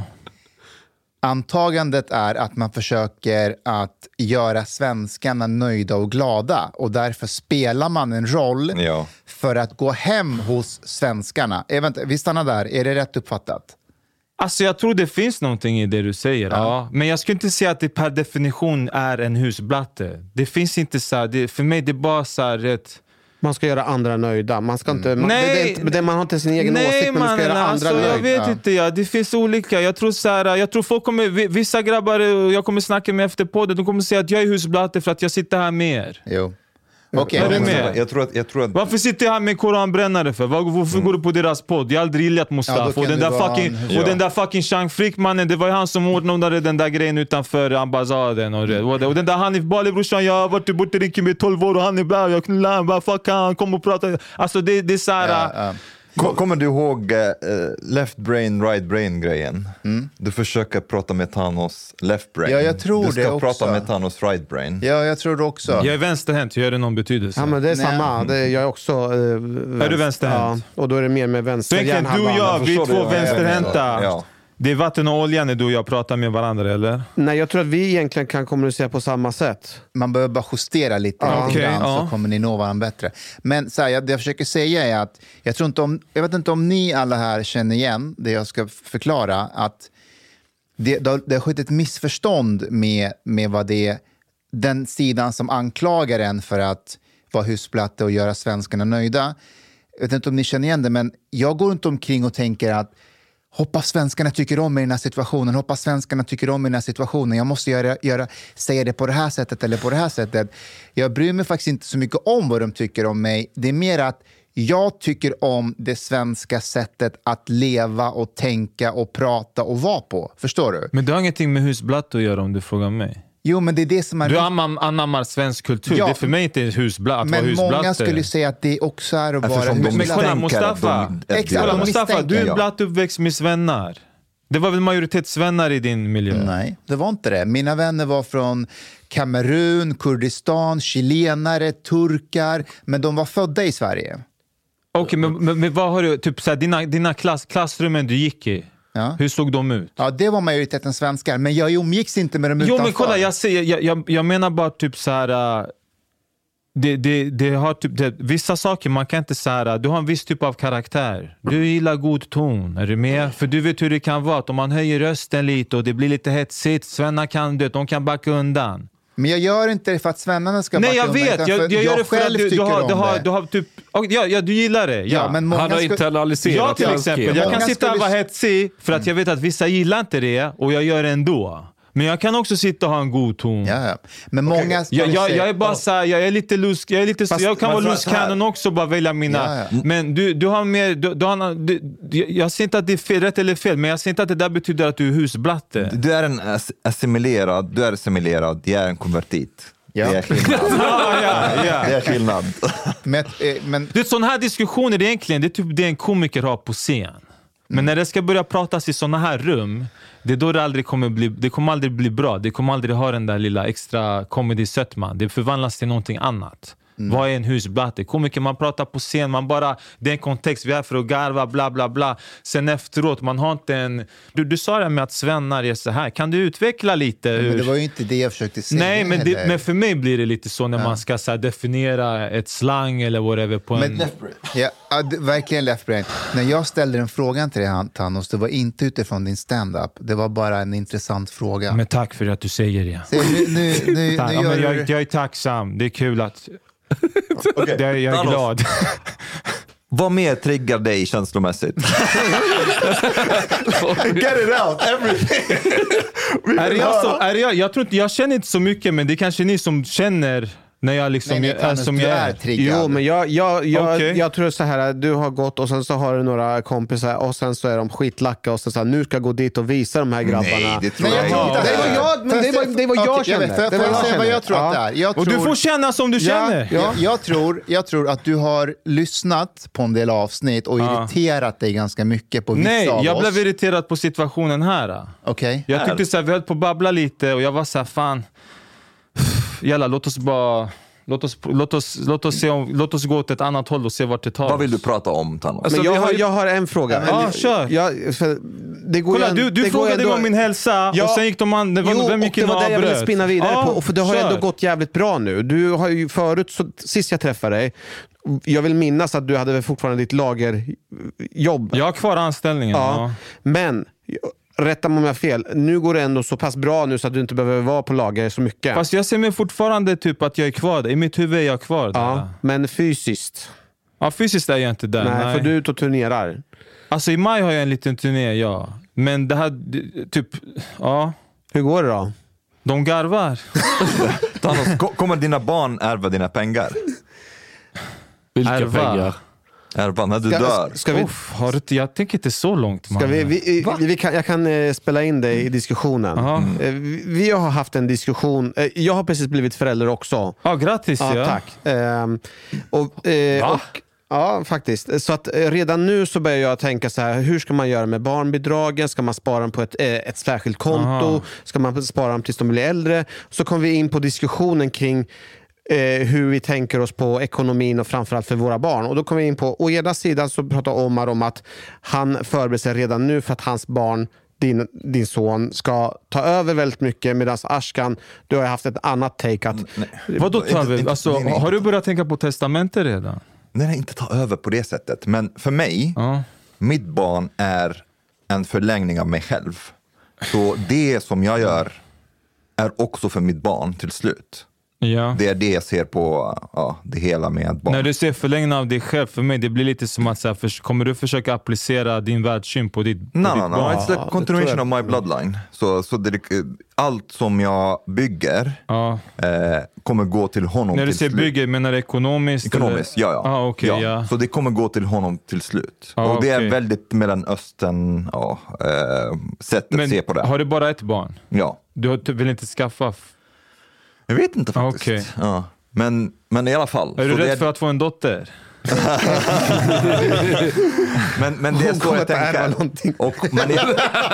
antagandet är att man försöker att göra svenskarna nöjda och glada, och därför spelar man en roll ja. för att gå hem hos svenskarna. Eh, vänta, vi stannar där. Är det rätt uppfattat? Alltså jag tror det finns någonting i det du säger. Ja. Ja. Men jag skulle inte säga att det per definition är en husblatte. Det finns inte så här, det, för mig det är bara så här rätt... Man ska göra andra nöjda. Man ska inte... Man, nej, det, det, man har inte sin egen nej, åsikt, men man ska göra andra alltså, nöjda. Jag vet ja. inte, ja. Det finns olika. Jag tror så här, jag tror folk kommer... Vissa grabbar, jag kommer snacka med efter podden, de kommer säga att jag är husblatte för att jag sitter här med er. Jo. Okay. Är du med? Jag tror att, jag tror att... Varför sitter jag här med koranbrännare för? Var, varför mm. går du på deras podd? Jag har aldrig gillat Mustafa. Ja, och den där fucking, en... och den där fucking Chang Frick-mannen, det var ju han som ordnade den där grejen utanför ambassaden. Och, det. och, det. och den där Hanif Bali, brorsan, jag har varit borta i Rinkeby i tolv år och han är bra. Jag knullar, bara fuck han, kom och prata. Alltså det, det är så här... Ja, ja. Kommer du ihåg uh, left brain, right brain grejen? Mm. Du försöker prata med Thanos left brain. Ja, jag tror du ska det också. prata med Thanos right brain. Ja, jag tror det också. Jag är vänsterhänt, gör det någon betydelse? Ja, men det är Nej. samma. Det är, jag är också uh, vänster. Är du vänsterhänt? Ja, och då är det mer med vänster. Så egentligen du och jag, vi är två vänsterhänta. Ja. Det är vatten och olja när du och jag pratar med varandra, eller? Nej, jag tror att vi egentligen kan kommunicera på samma sätt. Man behöver bara justera lite ja. okay, grann, ja. så kommer ni nå varandra bättre. Men så här, jag, det jag försöker säga är att jag, tror inte om, jag vet inte om ni alla här känner igen det jag ska förklara. Att det, det har skett ett missförstånd med, med vad det är, den sidan som anklagar en för att vara husblatte och göra svenskarna nöjda. Jag vet inte om ni känner igen det, men jag går inte omkring och tänker att hoppas svenskarna tycker om mig i den här situationen. Hoppas svenskarna tycker om mig i den här situationen. Jag måste göra, göra, säga det på det här sättet eller på det här sättet. Jag bryr mig faktiskt inte så mycket om vad de tycker om mig. Det är mer att jag tycker om det svenska sättet att leva och tänka och prata och vara på. Förstår du? Men det har ingenting med husblatt att göra om du frågar mig. Jo, men det är det som är... Du anammar svensk kultur. Ja, det är för mig inte husblatt, att men vara husblatte. Många skulle säga att det också är att vara husblatte. Men kolla Mustafa, de, kolla, Mustafa du är blatt uppväxt med svennar. Det var väl majoritet svennar i din miljö? Nej, det var inte det. Mina vänner var från Kamerun, Kurdistan, chilenare, turkar. Men de var födda i Sverige. Okej, okay, men, men, men vad har du... Typ så här, dina, dina klass, klassrummen du gick i. Ja. Hur såg de ut? Ja, det var majoriteten svenskar. Men jag umgicks inte med dem utanför. Jo, men kolla, jag, säger, jag, jag, jag menar bara typ så här... Uh, det, det, det har typ... Det, vissa saker man kan inte säga. Du har en viss typ av karaktär. Du gillar god ton. Är du med? För du vet hur det kan vara. Att om man höjer rösten lite och det blir lite hetsigt. Svennar kan det. De kan backa undan. Men jag gör inte det för att svennarna ska Nej, backa jag undan. vet. Jag, jag, jag gör det för att du, du, har, du, har, du har typ... Ja, ja, du gillar det. Ja. Ja, men många han har ska... internaliserat. Jag till exempel. Jag kan sitta och vara hetsig för att jag vet att vissa gillar inte det och jag gör det ändå. Men jag kan också sitta och ha en god ton. Ja, ja. Men många okay. jag, jag, jag är bara så här, jag är lite loose, jag är lite Fast, jag kan vara loose cannon också, bara välja mina. Ja, ja. Men du, du har mer du, du har, du, jag ser inte att det är fel, rätt eller fel, men jag ser inte att det där betyder att du är husblatte. Du är en assimilerad, du är assimilerad, jag är en konvertit. Ja. Det är skillnad. ja, ja, ja. Det är skillnad. men, men... Det är sådana här diskussioner egentligen, det är typ det en komiker har på scen. Men mm. när det ska börja pratas i såna här rum, det är då det aldrig kommer bli, det kommer aldrig bli bra. Det kommer aldrig ha den där lilla extra comedy-sötman. Det förvandlas till någonting annat. Mm. Vad är en husblatte? Komiker, man pratar på scen, man bara, det är en kontext, vi är för att garva, bla bla bla. Sen efteråt, man har inte en... Du, du sa det med att svennar är så här. Kan du utveckla lite? Hur... Men det var ju inte det jag försökte säga. Nej, men, det, men för mig blir det lite så när ja. man ska så här, definiera ett slang eller whatever på men, en... Left brain. Ja, verkligen left brain. När jag ställde en frågan till dig, Thanos, det var inte utifrån din stand-up. Det var bara en intressant fråga. Men tack för att du säger det. Så, nu, nu, nu, tack. nu ja, men jag, du... jag är tacksam. Det är kul att... Okay. Jag, jag är Thanos. glad. Vad mer triggar dig känslomässigt? Get it out, everything. är jag, så, är jag, jag, tror inte, jag känner inte så mycket, men det är kanske ni som känner när jag liksom nej, nej, är som jag är. Jo, men jag, jag, jag, okay. jag tror så här, du har gått och sen så har du några kompisar och sen så är de skitlacka och sen så här, nu ska jag gå dit och visa de här grabbarna. Nej, det tror nej, jag, jag inte. Det var jag, men det var, det var jag okay, kände. Får jag, jag säga vad jag tror att det är? Jag och tror, du får känna som du ja, känner. Ja. Jag, jag, tror, jag tror att du har lyssnat på en del avsnitt och ja. irriterat dig ganska mycket på vissa nej, av oss. Nej, jag blev irriterad på situationen här. Okej. Okay. Jag tyckte så här, vi höll på att babbla lite och jag var så här, fan, jävla, låt oss bara... Låt oss, låt, oss, låt, oss se om, låt oss gå åt ett annat håll och se vart det tar. Vad vill du prata om, Thanos? Alltså, jag, har, jag har en fråga. Ja, ah, kör. Jag, för det går Kolla, en, du du det frågade ändå... om min hälsa ja. och sen gick de an... Det var, jo, vem gick och det var det jag ville spinna vidare ah, på. Och för det har kör. ändå gått jävligt bra nu. Du har ju förut, så, sist jag träffade dig, jag vill minnas att du hade fortfarande ditt lagerjobb. Jag har kvar anställningen. Ja. Ja. Men... rätta mig om jag har fel. Nu går det ändå så pass bra nu så att du inte behöver vara på lager så mycket. Fast jag ser mig fortfarande typ att jag är kvar där. I mitt huvud är jag kvar där. Ja, men fysiskt. Ja, fysiskt är jag inte där. Nej, nej. för du är ute och turnerar. Alltså i maj har jag en liten turné, ja. Men det här, typ, ja. Hur går det då? De garvar. Thanos, kommer dina barn ärva dina pengar? Vilka ärva? pengar? Ärva när du ska, dör. Ska vi, Uff, har du, jag tänker inte så långt. Ska vi, vi, vi, vi kan, jag kan eh, spela in dig i diskussionen. Mm. Eh, vi, vi har haft en diskussion. Eh, jag har precis blivit förälder också. Ja, grattis. Ja, ja. tack. Eh, och, eh, och, ja, faktiskt. Så att eh, redan nu så börjar jag tänka så här, hur ska man göra med barnbidragen? Ska man spara dem på ett, eh, ett särskilt konto? Aha. Ska man spara dem tills de blir äldre? Så kom vi in på diskussionen kring Eh, hur vi tänker oss på ekonomin och framförallt för våra barn. Och då kommer vi in på, å ena sidan så pratar Omar om att han förbereder sig redan nu för att hans barn, din, din son, ska ta över väldigt mycket, medan Ashkan, du har haft ett annat take att... Vadå ta över? Alltså, nej, nej, har du börjat tänka på testamentet redan? Nej, nej, inte ta över på det sättet. Men för mig, ja. mitt barn är en förlängning av mig själv. Så det som jag gör är också för mitt barn till slut. Ja. Det är det jag ser på ja, det hela med barn. När du ser förlängning av dig själv, för mig det blir lite som att så här, för, kommer du försöka applicera din världssyn på ditt, på no, ditt no, no. barn? It's the continuation of my bloodline. Så, så det, allt som jag bygger ja. eh, kommer gå till honom. När du till säger slut. bygger, menar du ekonomiskt? Ekonomiskt, eller? ja. ja. Ah, okay, ja. ja. Så det kommer gå till honom till slut. Ah, och det är okay. väldigt Mellanöstern ja, eh, sätt att Men se på det. Har du bara ett barn? Ja. Du vill inte skaffa? Jag vet inte faktiskt. Okay. Ja. Men, men i alla fall. Är du så rädd det... för att få en dotter? men, men det är så jag tänker. Och, men jag...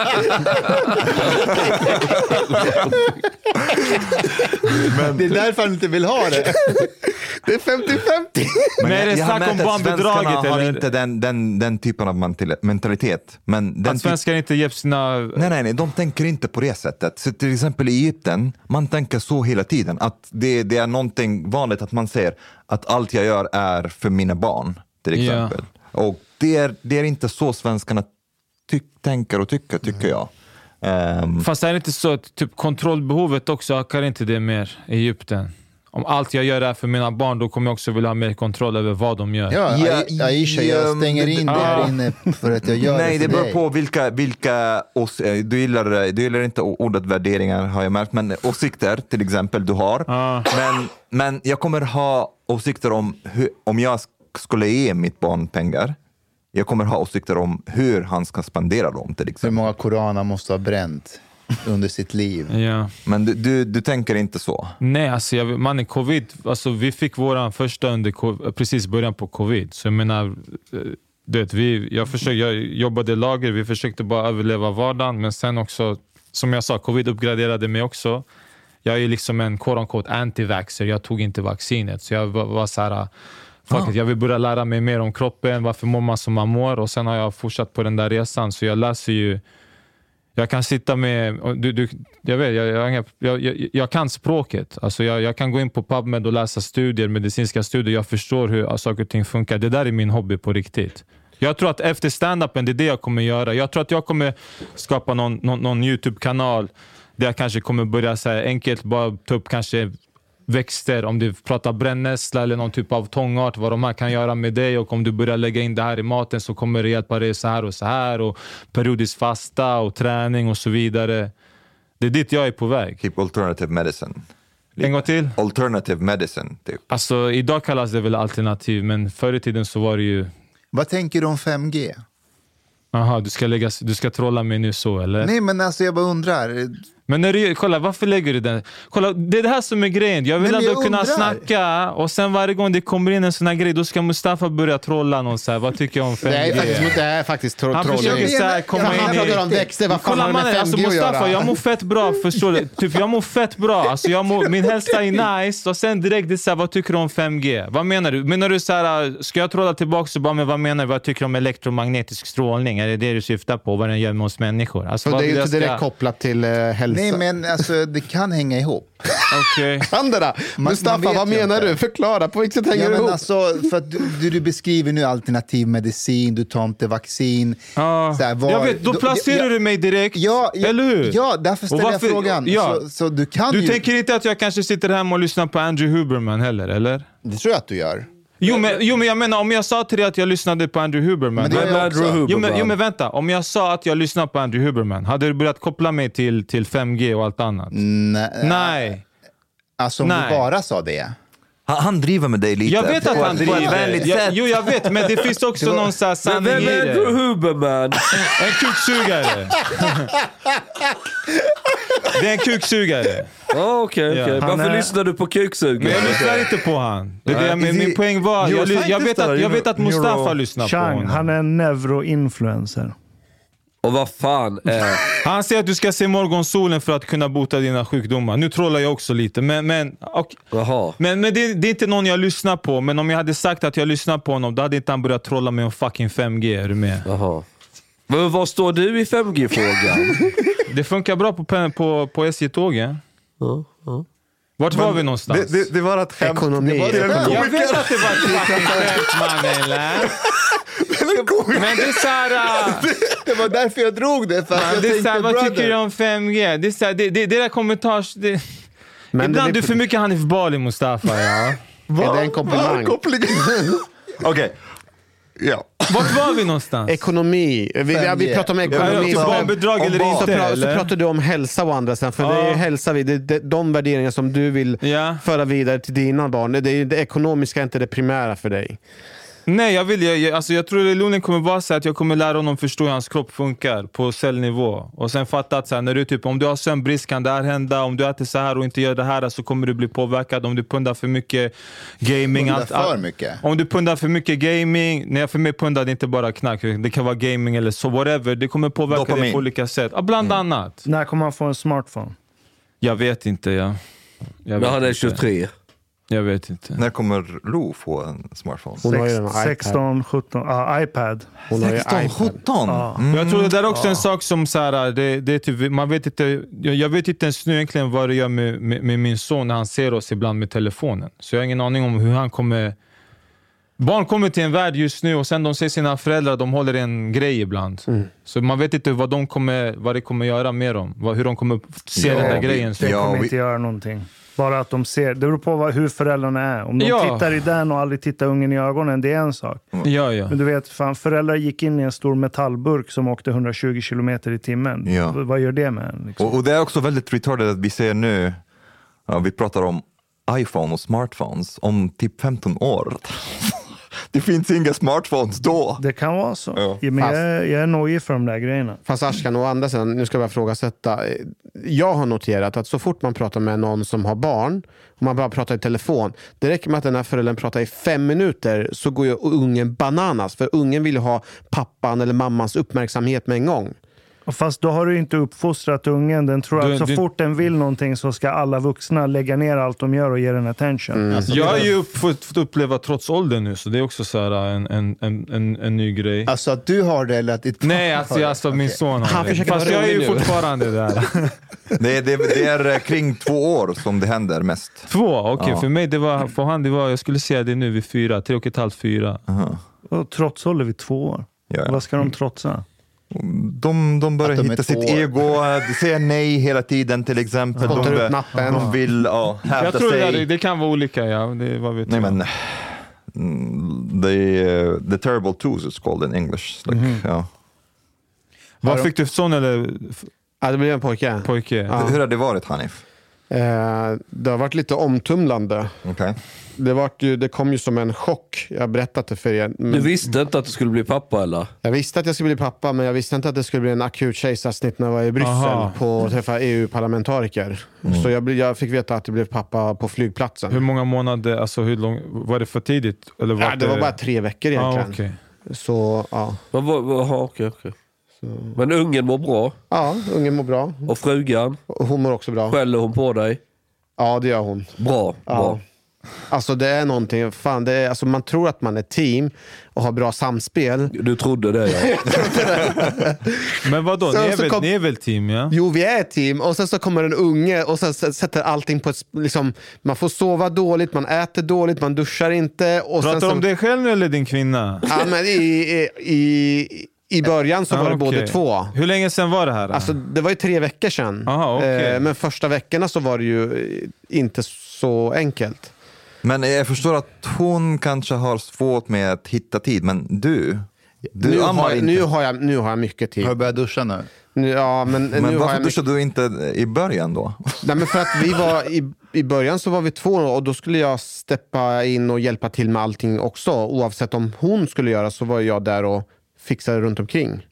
men... Det är därför han inte vill ha det. Det är femtio femtio. Men, men är det snack om barnbidraget? Svenskarna har eller? inte den, den, den typen av mentalitet. Men den att svenskar inte ger sina... Nej, nej, nej, de tänker inte på det sättet. Så till exempel i Egypten, man tänker så hela tiden. Att det, det är någonting vanligt att man säger att allt jag gör är för mina barn, till exempel. Ja. Och det är, det är inte så svenskarna ty- tänker och tycker, tycker jag. Um, Fast är det inte så att typ kontrollbehovet också ökar inte det mer i Egypten? om allt jag gör är för mina barn, då kommer jag också vilja ha mer kontroll över vad de gör. Ja, ja Aisha, jag stänger in det här inne för att jag gör Nej, det det beror dig. på vilka, vilka ås- du, gillar, du gillar inte ordet värderingar har jag märkt, men åsikter till exempel du har. Ah. Men, men jag kommer ha åsikter om hur, om jag skulle ge mitt barn pengar. Jag kommer ha åsikter om hur han ska spendera dem till exempel. Hur många koraner måste ha bränt under sitt liv. Ja. Men du, du, du tänker inte så? Nej, alltså jag, man är covid. Alltså vi fick våran första under precis början på covid. Så jag menar, du vet, vi, jag, försökte, jag jobbade i lager, vi försökte bara överleva vardagen. Men sen också, som jag sa, covid uppgraderade mig också. Jag är liksom en quote-unquote anti-vaxxer. Jag tog inte vaccinet. Så jag var, var så här... Fuck it, jag vill börja lära mig mer om kroppen, varför mår man som man mår, och sen har jag fortsatt på den där resan, så jag läser ju, jag kan sitta med, du, du, jag vet, jag, jag, jag, jag, jag kan språket, alltså jag, jag kan gå in på PubMed och läsa studier, medicinska studier, jag förstår hur saker och ting funkar, det där är min hobby på riktigt. Jag tror att efter stand-upen, det är det jag kommer göra, jag tror att jag kommer skapa någon, någon, någon YouTube-kanal där jag kanske kommer börja så här enkelt bara ta upp kanske växter, om du pratar brännässla eller någon typ av tångart, vad de här kan göra med dig, och om du börjar lägga in det här i maten så kommer det hjälpa dig så här och så här, och periodisk fasta och träning och så vidare. Det är dit jag är på väg. Typ alternative medicine. En gång till? Alternative medicine, typ. Alltså, idag kallas det väl alternativ, men förr i tiden så var det ju... Vad tänker du om fem G? Aha, du ska, lägga, du ska trolla mig nu så, eller? Nej, men alltså jag bara undrar... Men när du, kolla, varför lägger du den? Kolla, det är det här som är grejen. Jag vill ändå kunna snacka, och sen varje gång det kommer in en sån här grej, då ska Mustafa börja trolla någon så här. Vad tycker jag om fem G? Det är faktiskt, det är faktiskt tro- Han trolling. försöker så här komma ja, in i... Han pratar om växter, vad fan kolla, har det med man, fem G alltså, att Mustafa, göra? jag mår fett bra, förstår du? Typ, jag mår fett bra. Alltså, jag mår, min hälsa är nice, och sen direkt det är så här, vad tycker du om fem G? Vad menar du? Menar du så här, ska jag trolla tillbaka så bara, men vad menar du? Vad tycker du om elektromagnetisk strålning? Är det det du syftar på? Vad den gör med oss människor? Alltså, Så vad det är ju inte ska... direkt kopplat till uh, hälsa. Nej, men alltså det kan hänga ihop. Okej. Okay. Andra, Mustafa, vad menar inte. du? Förklara, på vilket sätt hänger ja, det men ihop? Alltså, för att du, du beskriver nu alternativ medicin, du tar inte vaccin. Ah. Så här, var, jag vet, då placerar du, du mig direkt, ja, ja, eller hur? Ja, därför ställer varför, jag frågan. Ja. Så, så du kan du ju... tänker inte att jag kanske sitter hemma och lyssnar på Andrew Huberman heller, eller? Det tror jag att du gör. Jo men, jo, men jag menar, om jag sa till dig att jag lyssnade på Andrew Huberman. Men det är Andrew Huberman. Jo, men, jo men vänta, om jag sa att jag lyssnade på Andrew Huberman, hade du börjat koppla mig till, till fem G och allt annat? Nej. Nej. Alltså om Nej. du bara sa det. Han, han driver med dig lite. Jag vet att på, han på driver. ett vänligt jag, sätt. jo, jag vet, men det finns också någon sån här sanning i det. Vem är Andrew Huberman? En kuksugare. Det är en kuksugare. Oh, okej, okay, okay. Ja. Varför är... lyssnar du på kuksugare? Men jag lyssnar inte på han. Det är det, min, min poäng var, jag, jag, vet att, jag vet att Mustafa Neuro... lyssnar Chang, på honom. Han är en neuroinfluencer. Och vad fan är... Han säger att du ska se morgonsolen för att kunna bota dina sjukdomar. Nu trollar jag också lite. Men, men, och, men, men det, det är inte någon jag lyssnar på. Men om jag hade sagt att jag lyssnar på honom, då hade inte han börjat trolla med om fucking fem G. Är du med? Jaha. Men vad står du i fem G-frågan? Det funkar bra på, på, på S J-tågen. Ja, ja. Vart var vi någonstans? Det, det, det var ett skämt. Ekonomi. Det var det jag vet att det var ett fucking skämt, man, eller? Men det är såhär... Det var därför jag drog det. För att jag det är tänkte, såhär, vad brother. tycker du om fem G? Det är såhär, det, det, det där kommentars... Det... Men Ibland det, du är för mycket Hanif Bali, Mustafa, ja. Är det en komplimang? Okej. Okay. Ja. Vart var vi någonstans? Ekonomi. Vi, vi, vi pratar om ekonomi. Ja, barnbidrag eller inte, så, pra, eller? så pratar du om hälsa och andra sen. För ja. det är ju hälsa, det, det, de värderingar som du vill ja. föra vidare till dina barn. Det, det, det ekonomiska är inte det primära för dig. Nej, jag vill, jag, alltså jag tror att Lunen kommer vara så att jag kommer lära honom förstå hur hans kropp funkar på cellnivå. Och sen fatta att så här, när du, typ, om du har sömnbrist kan det här hända. Om du äter så här och inte gör det här så kommer du bli påverkad. Om du pundar för mycket gaming. Pundar allt, för allt, mycket? Om du pundar för mycket gaming. Nej, för mig pundar det inte bara knack. Det kan vara gaming eller så, whatever. Det kommer påverka Dopamin. dig på olika sätt. Ja, bland mm. annat. När kommer man få en smartphone? Jag vet inte, ja. Jag vet När han är inte. tjugotre. Jag vet inte. När kommer Lo få en smartphone? Hon har ju en sexton, sjutton, ah, iPad. Hon sexton, sjutton? Ja. Mm. Jag tror det där är också en sak som så här, det, det är typ, man vet inte, jag, jag vet inte ens nu egentligen vad det gör med, med, med min son när han ser oss ibland med telefonen. Så jag har ingen aning om hur han kommer... Barn kommer till en värld just nu och sen de ser sina föräldrar, de håller en grej ibland. Mm. Så man vet inte vad, de kommer, vad det kommer göra med dem. Vad, hur de kommer se ja, den där vi, grejen. Så. Det ja, kommer vi, inte göra någonting. Bara att de ser, det beror på vad, hur föräldrarna är. Om de ja. tittar i den och aldrig tittar ungen i ögonen, det är en sak. Ja, ja. Men du vet, fan, föräldrar gick in i en stor metallburk som åkte hundratjugo kilometer i timmen. Ja. V- vad gör det med en? Liksom? Och, och det är också väldigt retarded att vi ser nu, ja, vi pratar om iPhone och smartphones om typ femton år. Det finns inga smartphones då. Det kan vara så. Ja. Ja, men jag, är, jag är nojig för de där grejerna. Fast Ashkan och andra sen, nu ska jag bara frågasätta. Jag har noterat att så fort man pratar med någon som har barn, och man bara pratar i telefon, det räcker med att den här föräldern pratar i fem minuter så går ju ungen bananas. För ungen vill ha pappan eller mammans uppmärksamhet med en gång. Och fast då har du inte uppfostrat ungen. Den tror du, att så du... fort den vill någonting så ska alla vuxna lägga ner allt de gör och ge den attention. Mm. Alltså, jag har det... ju upp, fått, fått uppleva trots åldern nu, så det är också så här en, en, en, en, en ny grej. Alltså att du har det eller att ditt Nej, alltså, jag, alltså min son har Han det. Fast jag är ju nu. fortfarande där. det, det, det är kring två år som det händer mest. Två? Okej, okay. Ja. För mig det var, för han det var, jag skulle säga det nu vid fyra, tre och ett halvt, fyra. Uh-huh. Och trots håller vi två år. Ja, ja. Vad ska de trotsa? De, de börjar de hitta sitt år. ego, säga nej hela tiden till exempel. De, de, de vill ja, hävda jag tror sig. Det, det kan vara olika, ja. Det, vad vet nej, jag. men, the, uh, the terrible twos is called in English. Like, mm-hmm. ja. Vad fick du för son eller? Ja, det blev en pojke. pojke. Ja. Hur har det varit, Hanif? Eh, det har varit lite omtumlande. Okay. Det, var ju, det kom ju som en chock. Jag har berättat det för er. Men... Du visste inte att du skulle bli pappa, eller? Jag visste att jag skulle bli pappa, men jag visste inte att det skulle bli en akut kejsarsnitt när jag var i Bryssel. Aha. På att träffa E U-parlamentariker. Mm. Så jag, jag fick veta att jag blev pappa på flygplatsen. Hur många månader, alltså hur lång, var det för tidigt? Eller var ja, det, det var bara tre veckor egentligen. Ah, okay. Så, ja. Jaha, okej, okej. Men ungen mår bra? Ja, ungen mår bra. Och frugan? Hon mår också bra. Skäller hon på dig? Ja, det gör hon. Bra, ja. bra. Alltså det är någonting, fan, det är, alltså man tror att man är team och har bra samspel. Du trodde det, ja. Men vadå, ni är, väl, kom... ni är väl team, ja? Jo, vi är ett team och sen så kommer en unge och sen sätter allting på ett, liksom, man får sova dåligt, man äter dåligt, man duschar inte. Och pratar du om som... dig själv eller din kvinna? Ja, men i... i, i... I början så var det ah, okay. både två. Hur länge sedan var det här? Då? Alltså, det var ju tre veckor sedan. Aha, okay. Men första veckorna så var det ju inte så enkelt. Men jag förstår att hon kanske har svårt med att hitta tid. Men du, du nu, har jag, nu, har jag, nu har jag mycket tid. Har du börjat duscha nu? nu ja, men men nu varför har duschade du inte i början då? Nej, men för att vi var i, i början så var vi två och då skulle jag steppa in och hjälpa till med allting också. Oavsett om hon skulle göra så var jag där och fixade runt omkring.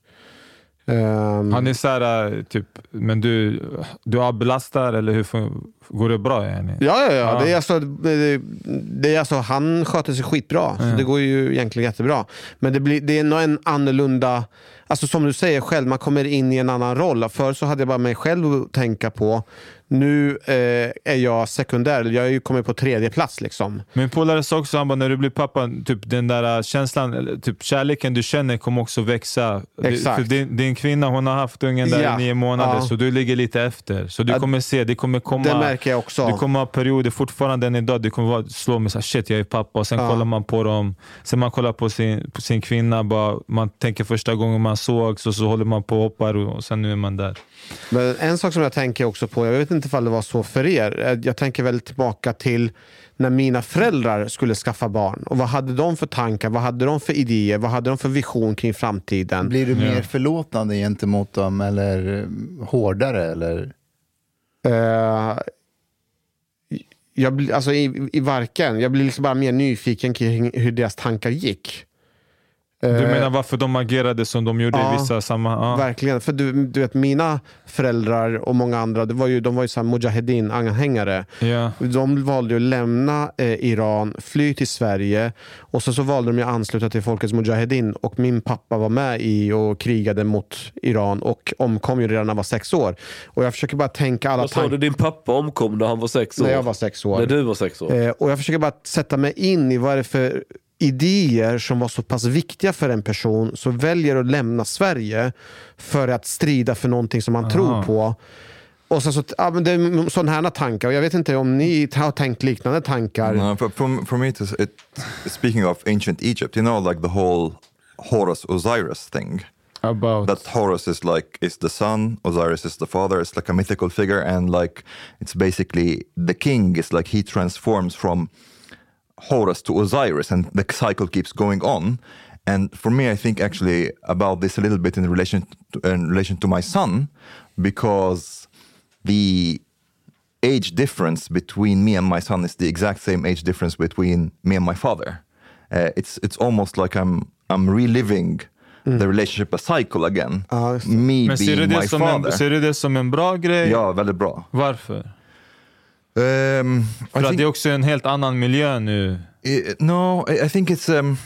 Um, Han är så här, typ, men du, du avbelastar eller hur går det bra? Yani? Ja, ja, ja. Det är alltså, det, det är alltså, han sköter sig skitbra. Så mm. det går ju egentligen jättebra. Men det, blir, det är nog en annorlunda, alltså som du säger själv, man kommer in i en annan roll. Förr så hade jag bara mig själv att tänka på. Nu eh, är jag sekundär, jag är ju kommit på tredje plats liksom. Min polare sa också, han bara, när du blir pappa, typ den där känslan, typ kärleken du känner kommer också växa. Exakt. För din, din kvinna, hon har haft ungen där ja. i nio månader, ja. så du ligger lite efter. Så du ja, kommer se, det kommer komma, det märker jag också. Det kommer ha perioder fortfarande än idag, det kommer vara, slå mig så här, shit jag är pappa, och sen ja. kollar man på dem, sen man kollar på sin, på sin kvinna, bara, man tänker första gången man såg, så, så håller man på och hoppar och, och sen nu är man där. Men en sak som jag tänker också på, jag vet inte om det var så för er, jag tänker väl tillbaka till när mina föräldrar skulle skaffa barn. Och vad hade de för tankar, vad hade de för idéer, vad hade de för vision kring framtiden? Blir du mer ja. förlåtande gentemot dem eller hårdare? Eller? Uh, jag blir, alltså i, i varken, jag blir liksom bara mer nyfiken kring hur deras tankar gick. Du menar varför de agerade som de gjorde ja, i vissa sammanhang? Ja. Verkligen, för du, du vet, mina föräldrar och många andra, det var ju, de var ju så här mujahedin-anhängare. Ja. De valde ju att lämna eh, Iran, fly till Sverige, och så, så valde de ju att ansluta till Folkets Mujahedin, och min pappa var med i och krigade mot Iran och omkom ju redan när han var sex år. Och jag försöker bara tänka alla tankar. Vad sa du, din pappa omkom när han var sex år? När jag var sex år. När du var sex år. Eh, och jag försöker bara sätta mig in i vad är det för idéer som var så pass viktiga för en person som väljer att lämna Sverige för att strida för någonting som man Aha. tror på. Och så, så ja, men det är sådana här tankar, och jag vet inte om ni har tänkt liknande tankar. No, for, for, for me, it, speaking of ancient Egypt, you know, like the whole Horus Osiris thing. About that Horus is like is the son, Osiris is the father. It's like a mythical figure, and like it's basically the king is like he transforms from Horus to Osiris, and the cycle keeps going on. And for me, I think actually about this a little bit in relation to, in relation to my son, because the age difference between me and my son is the exact same age difference between me and my father. Uh, it's it's almost like I'm I'm reliving mm. the relationship, a cycle again. Ah, me Men ser being du my som father. En, ser du det som en bra grej? Ja, väldigt bra. Varför? Um, För att det är också en helt annan miljö nu. I, no, I, I think it's... Um,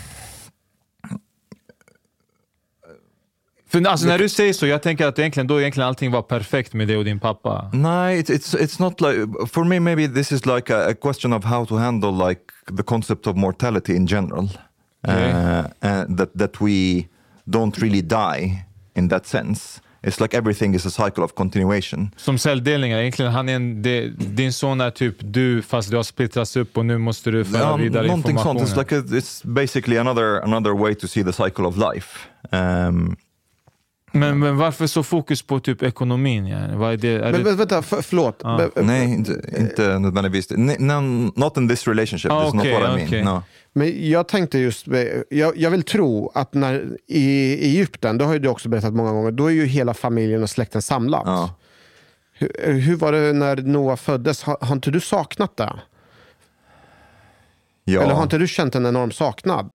För alltså, när du säger så, jag tänker att egentligen, då egentligen allting var perfekt med dig och din pappa. Nej, it's, it's, it's not like... For me, maybe this is like a, a question of how to handle like the concept of mortality in general. Okay. Uh, and that, that we don't really die in that sense. It's like everything is a cycle of continuation. Som celldelningar, egentligen han är en, det, din son är typ du, fast du har splittrats upp och nu måste du föra ja, vidare informationen. It's like a, it's basically another another way to see the cycle of life. Um, men, men varför så fokus på typ ekonomin? Ja? Vad är det? Är men, det... Vänta, för, förlåt. Ah. B- Nej, inte, inte nödvändigtvis. No, not in this relationship. Ah, That's okay, not what I okay. mean. No. Men jag tänkte just, jag, jag vill tro att när i Egypten, då har ju du också berättat många gånger, då är ju hela familjen och släkten samlat. Ja. Hur, hur var det när Noah föddes? Har, har inte du saknat det? Ja. Eller har inte du känt en enorm saknad?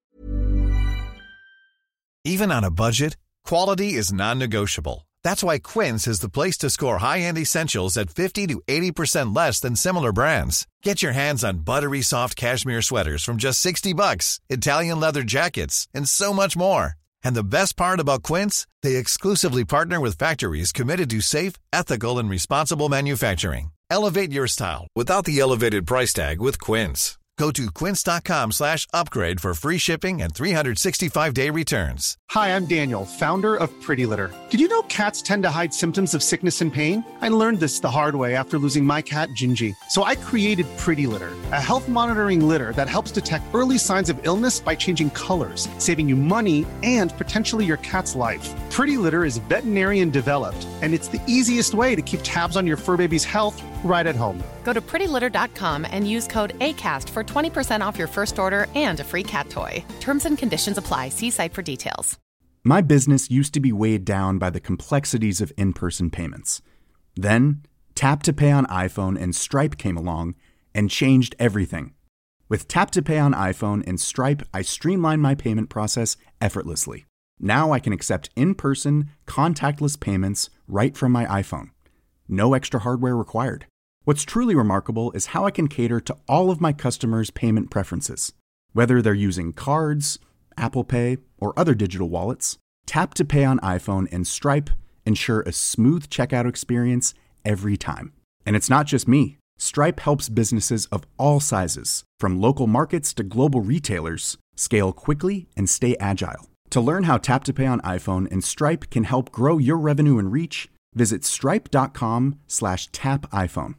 Even on a budget, quality is non-negotiable. That's why Quince is the place to score high-end essentials at fifty to eighty percent less than similar brands. Get your hands on buttery soft cashmere sweaters from just sixty bucks, Italian leather jackets, and so much more. And the best part about Quince, they exclusively partner with factories committed to safe, ethical, and responsible manufacturing. Elevate your style without the elevated price tag with Quince. Go to quince.com slash upgrade for free shipping and three sixty-five day returns. Hi, I'm Daniel, founder of Pretty Litter. Did you know cats tend to hide symptoms of sickness and pain? I learned this the hard way after losing my cat, Gingy. So I created Pretty Litter, a health monitoring litter that helps detect early signs of illness by changing colors, saving you money and potentially your cat's life. Pretty Litter is veterinarian developed, and it's the easiest way to keep tabs on your fur baby's health right at home. Go to pretty litter dot com and use code ACAST for twenty percent off your first order and a free cat toy. Terms and conditions apply. See site for details. My business used to be weighed down by the complexities of in-person payments. Then, Tap to Pay on iPhone and Stripe came along and changed everything. With Tap to Pay on iPhone and Stripe, I streamlined my payment process effortlessly. Now I can accept in-person, contactless payments right from my iPhone. No extra hardware required. What's truly remarkable is how I can cater to all of my customers' payment preferences. Whether they're using cards, Apple Pay, or other digital wallets, Tap to Pay on iPhone and Stripe ensure a smooth checkout experience every time. And it's not just me. Stripe helps businesses of all sizes, from local markets to global retailers, scale quickly and stay agile. To learn how Tap to Pay on iPhone and Stripe can help grow your revenue and reach, visit stripe.com slash tap iPhone.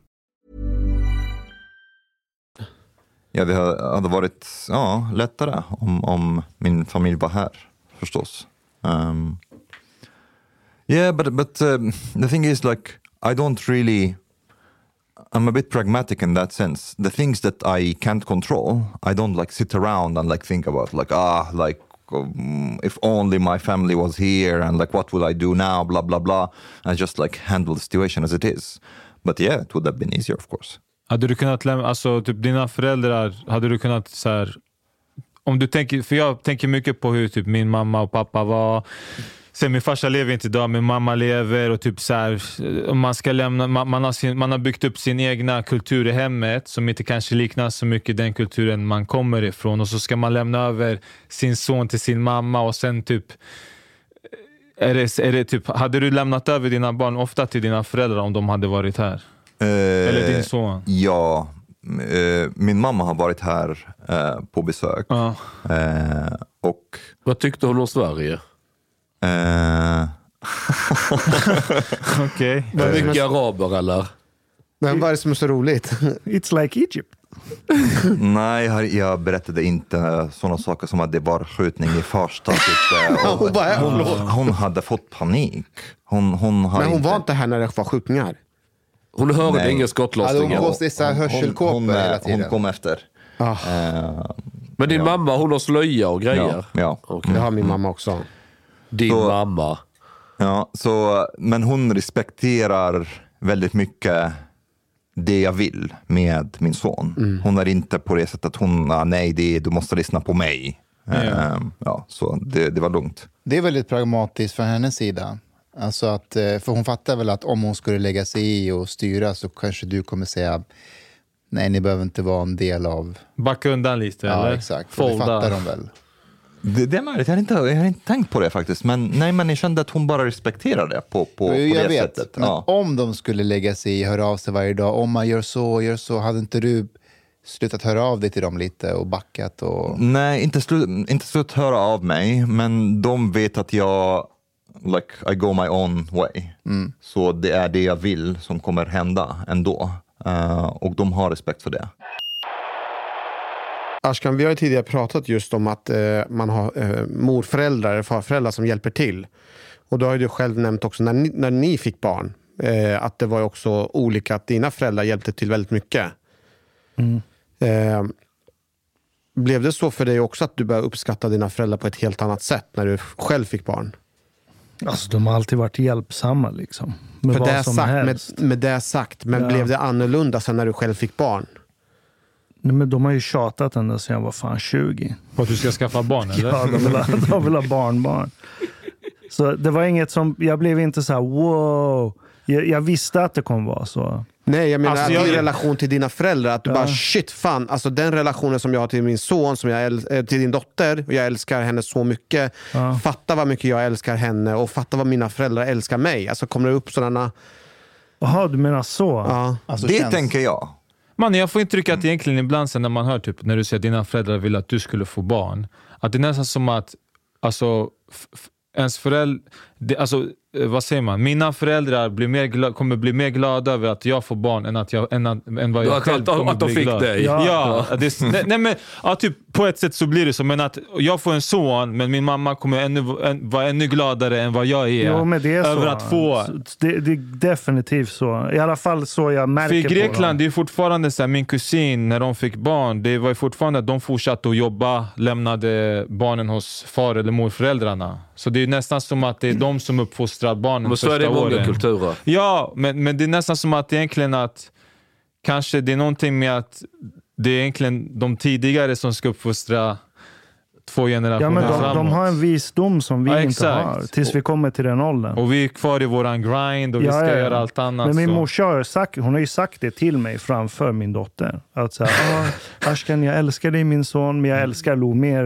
Ja, det hade varit ja, lättare om, om min familj var här, förstås. Um, yeah, but, but uh, the thing is, like, I don't really... I'm a bit pragmatic in that sense. The things that I can't control, I don't, like, sit around and, like, think about, like, ah, like, um, if only my family was here and, like, what will I do now, blah, blah, blah. I just, like, handle the situation as it is. But yeah, it would have been easier, of course. Hade du kunnat lämna, alltså typ dina föräldrar, hade du kunnat så här, om du tänker, för jag tänker mycket på hur typ min mamma och pappa var, sen min farsa lever inte idag, min mamma lever och typ så här, om man ska lämna, man, man, har sin, man har byggt upp sin egna kultur i hemmet som inte kanske liknar så mycket den kulturen man kommer ifrån, och så ska man lämna över sin son till sin mamma och sen typ är det, är det typ, hade du lämnat över dina barn ofta till dina föräldrar om de hade varit här? Eh, Eller din son? Ja, eh, min mamma har varit här eh, på besök. Ja. Eh, och vad tyckte hon om Sverige? Eh... Okej. Okay. Mycket araber eller? Men vad är det som är så roligt? It's like Egypt. Nej, jag berättade inte sådana saker som att det var skjutning i första. hon, hon, hon hade fått panik. Hon, hon har Men hon inte... var inte här när det var skjutningar. Hon hörde ingen skottlossning. Hon måste vissa hörselkåpor hon, hela tiden. Hon kom efter. Ah. Uh, Men din ja. mamma, hon har slöja och grejer? Ja, ja. Okay. Det har min mamma också. Din så, mamma? Ja, så, men hon respekterar väldigt mycket det jag vill med min son. Mm. Hon är inte på det sättet att hon, ah, nej, det, du måste lyssna på mig. Ja. Uh, ja, så det, det var lugnt. Det är väldigt pragmatiskt från hennes sida. Alltså att, för hon fattar väl att om hon skulle lägga sig i och styra så kanske du kommer säga nej, ni behöver inte vara en del av... Backa undan lite, ja, eller? Ja, exakt. Det fattar de väl. Det, det är möjligt. Jag har, inte, jag har inte tänkt på det faktiskt. Men nej, men jag kände att hon bara respekterar det på, på, på jag det vet. sättet. Men ja. Om de skulle lägga sig i, höra av sig varje dag, om man gör så, gör så, hade inte du slutat höra av dig till dem lite och backat? Och... Nej, inte, slu, inte slutat höra av mig. Men de vet att jag... like I go my own way. Mm. Så det är det jag vill som kommer hända ändå. Uh, och de har respekt för det. Ashkan, vi har ju tidigare pratat just om att uh, man har uh, morföräldrar eller farföräldrar som hjälper till. Och då har ju du själv nämnt också när ni, när ni fick barn uh, att det var också olika, att dina föräldrar hjälpte till väldigt mycket. Mm. Uh, blev det så för dig också att du började uppskatta dina föräldrar på ett helt annat sätt när du själv fick barn? Alltså de har alltid varit hjälpsamma liksom. Med För vad det som sagt, helst. med, med det sagt, men ja. Blev det annorlunda sen när du själv fick barn? Nej, men de har ju tjatat ända sedan jag var fan tjugo. Och du ska skaffa barn, eller? Ja, de vill ha, de vill ha barnbarn. Så det var inget som, jag blev inte så här wow. Jag, jag visste att det kommer vara så. Nej, jag menar alltså, jag... jag... i relation till dina föräldrar. Att du ja. bara, shit fan, alltså den relationen som jag har till min son, som jag äl- till din dotter, och jag älskar henne så mycket. Ja. Fatta vad mycket jag älskar henne och fatta vad mina föräldrar älskar mig. Alltså kommer det upp sådana... Jaha, du menar så? Ja. Alltså, det känns... tänker jag. Man, jag får intryck att egentligen ibland sen när man hör typ, när du säger att dina föräldrar vill att du skulle få barn, att det är nästan som att alltså, f- ens föräldrar, alltså vad säger man? Mina föräldrar blir mer gla- kommer bli mer glada över att jag får barn än att jag än, än vad jag att, själv kommer att de bli fick glad. dig. Ja, ja det, nej, nej men ja, typ på ett sätt så blir det så, men att jag får en son men min mamma kommer ännu en, vara ännu gladare än vad jag är. Jo, men det är över så. att få. Det, det är definitivt så. I alla fall så jag märker. För i Grekland, på det är fortfarande så här, min kusin när de fick barn, det var ju fortfarande att de fortsatte att jobba, lämnade barnen hos far eller morföräldrarna. Så det är nästan som att det är de som uppfostrar barnen. Men så är det i många kulturer. Ja, men, men det är nästan som att egentligen att kanske det är någonting med att det är egentligen de tidigare som ska uppfostra två generationer ja, men de, framåt. De har en visdom som vi ja, inte har tills vi kommer till den åldern. Och vi är kvar i våran grind och ja, vi ska ja, ja. göra allt annat. Men min så. morsa har sagt, hon har ju sagt det till mig framför min dotter. Att så här, ah, Ashkan, jag älskar dig min son, men jag älskar Lo mer.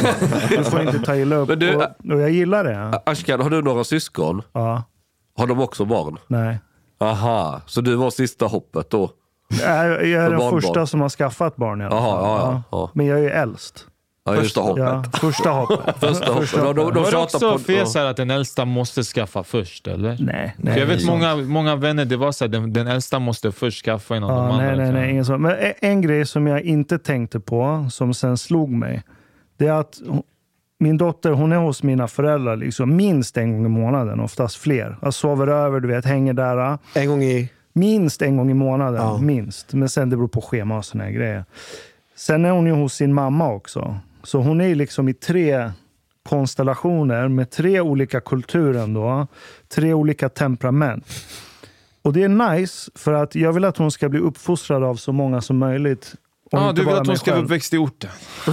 Du får inte ta illa upp. Du, och, och jag gillar det. Ashkan, har du några syskon? Ja. Har de också barn? Nej. Aha, så du var sista hoppet då? Jag, jag är den barnbarn. första som har skaffat barn i alla fall. Aha, ja, ja, ja. Men jag är ju äldst. Ja, första hoppet. Ja, första hoppet. första hoppet. Första hoppet. Då, då, då var det också på, fel så här att den äldsta måste skaffa först, eller? Nej. nej jag vet många, många vänner, det var så här, den, den äldsta måste först skaffa innan ja, de andra. Nej, nej, nej. Ingen så. Men en, en grej som jag inte tänkte på, som sen slog mig, det är att min dotter, hon är hos mina föräldrar liksom minst en gång i månaden, oftast fler. Jag sover över, du vet, hänger där. En gång i... Minst en gång i månaden, ja. minst. Men sen det beror på schema och såna här grejer. Sen är hon ju hos sin mamma också. Så hon är liksom i tre konstellationer med tre olika kulturer då. Tre olika temperament. Och det är nice för att jag vill att hon ska bli uppfostrad av så många som möjligt. Ja, du vill att hon ska vara uppväxt i orten.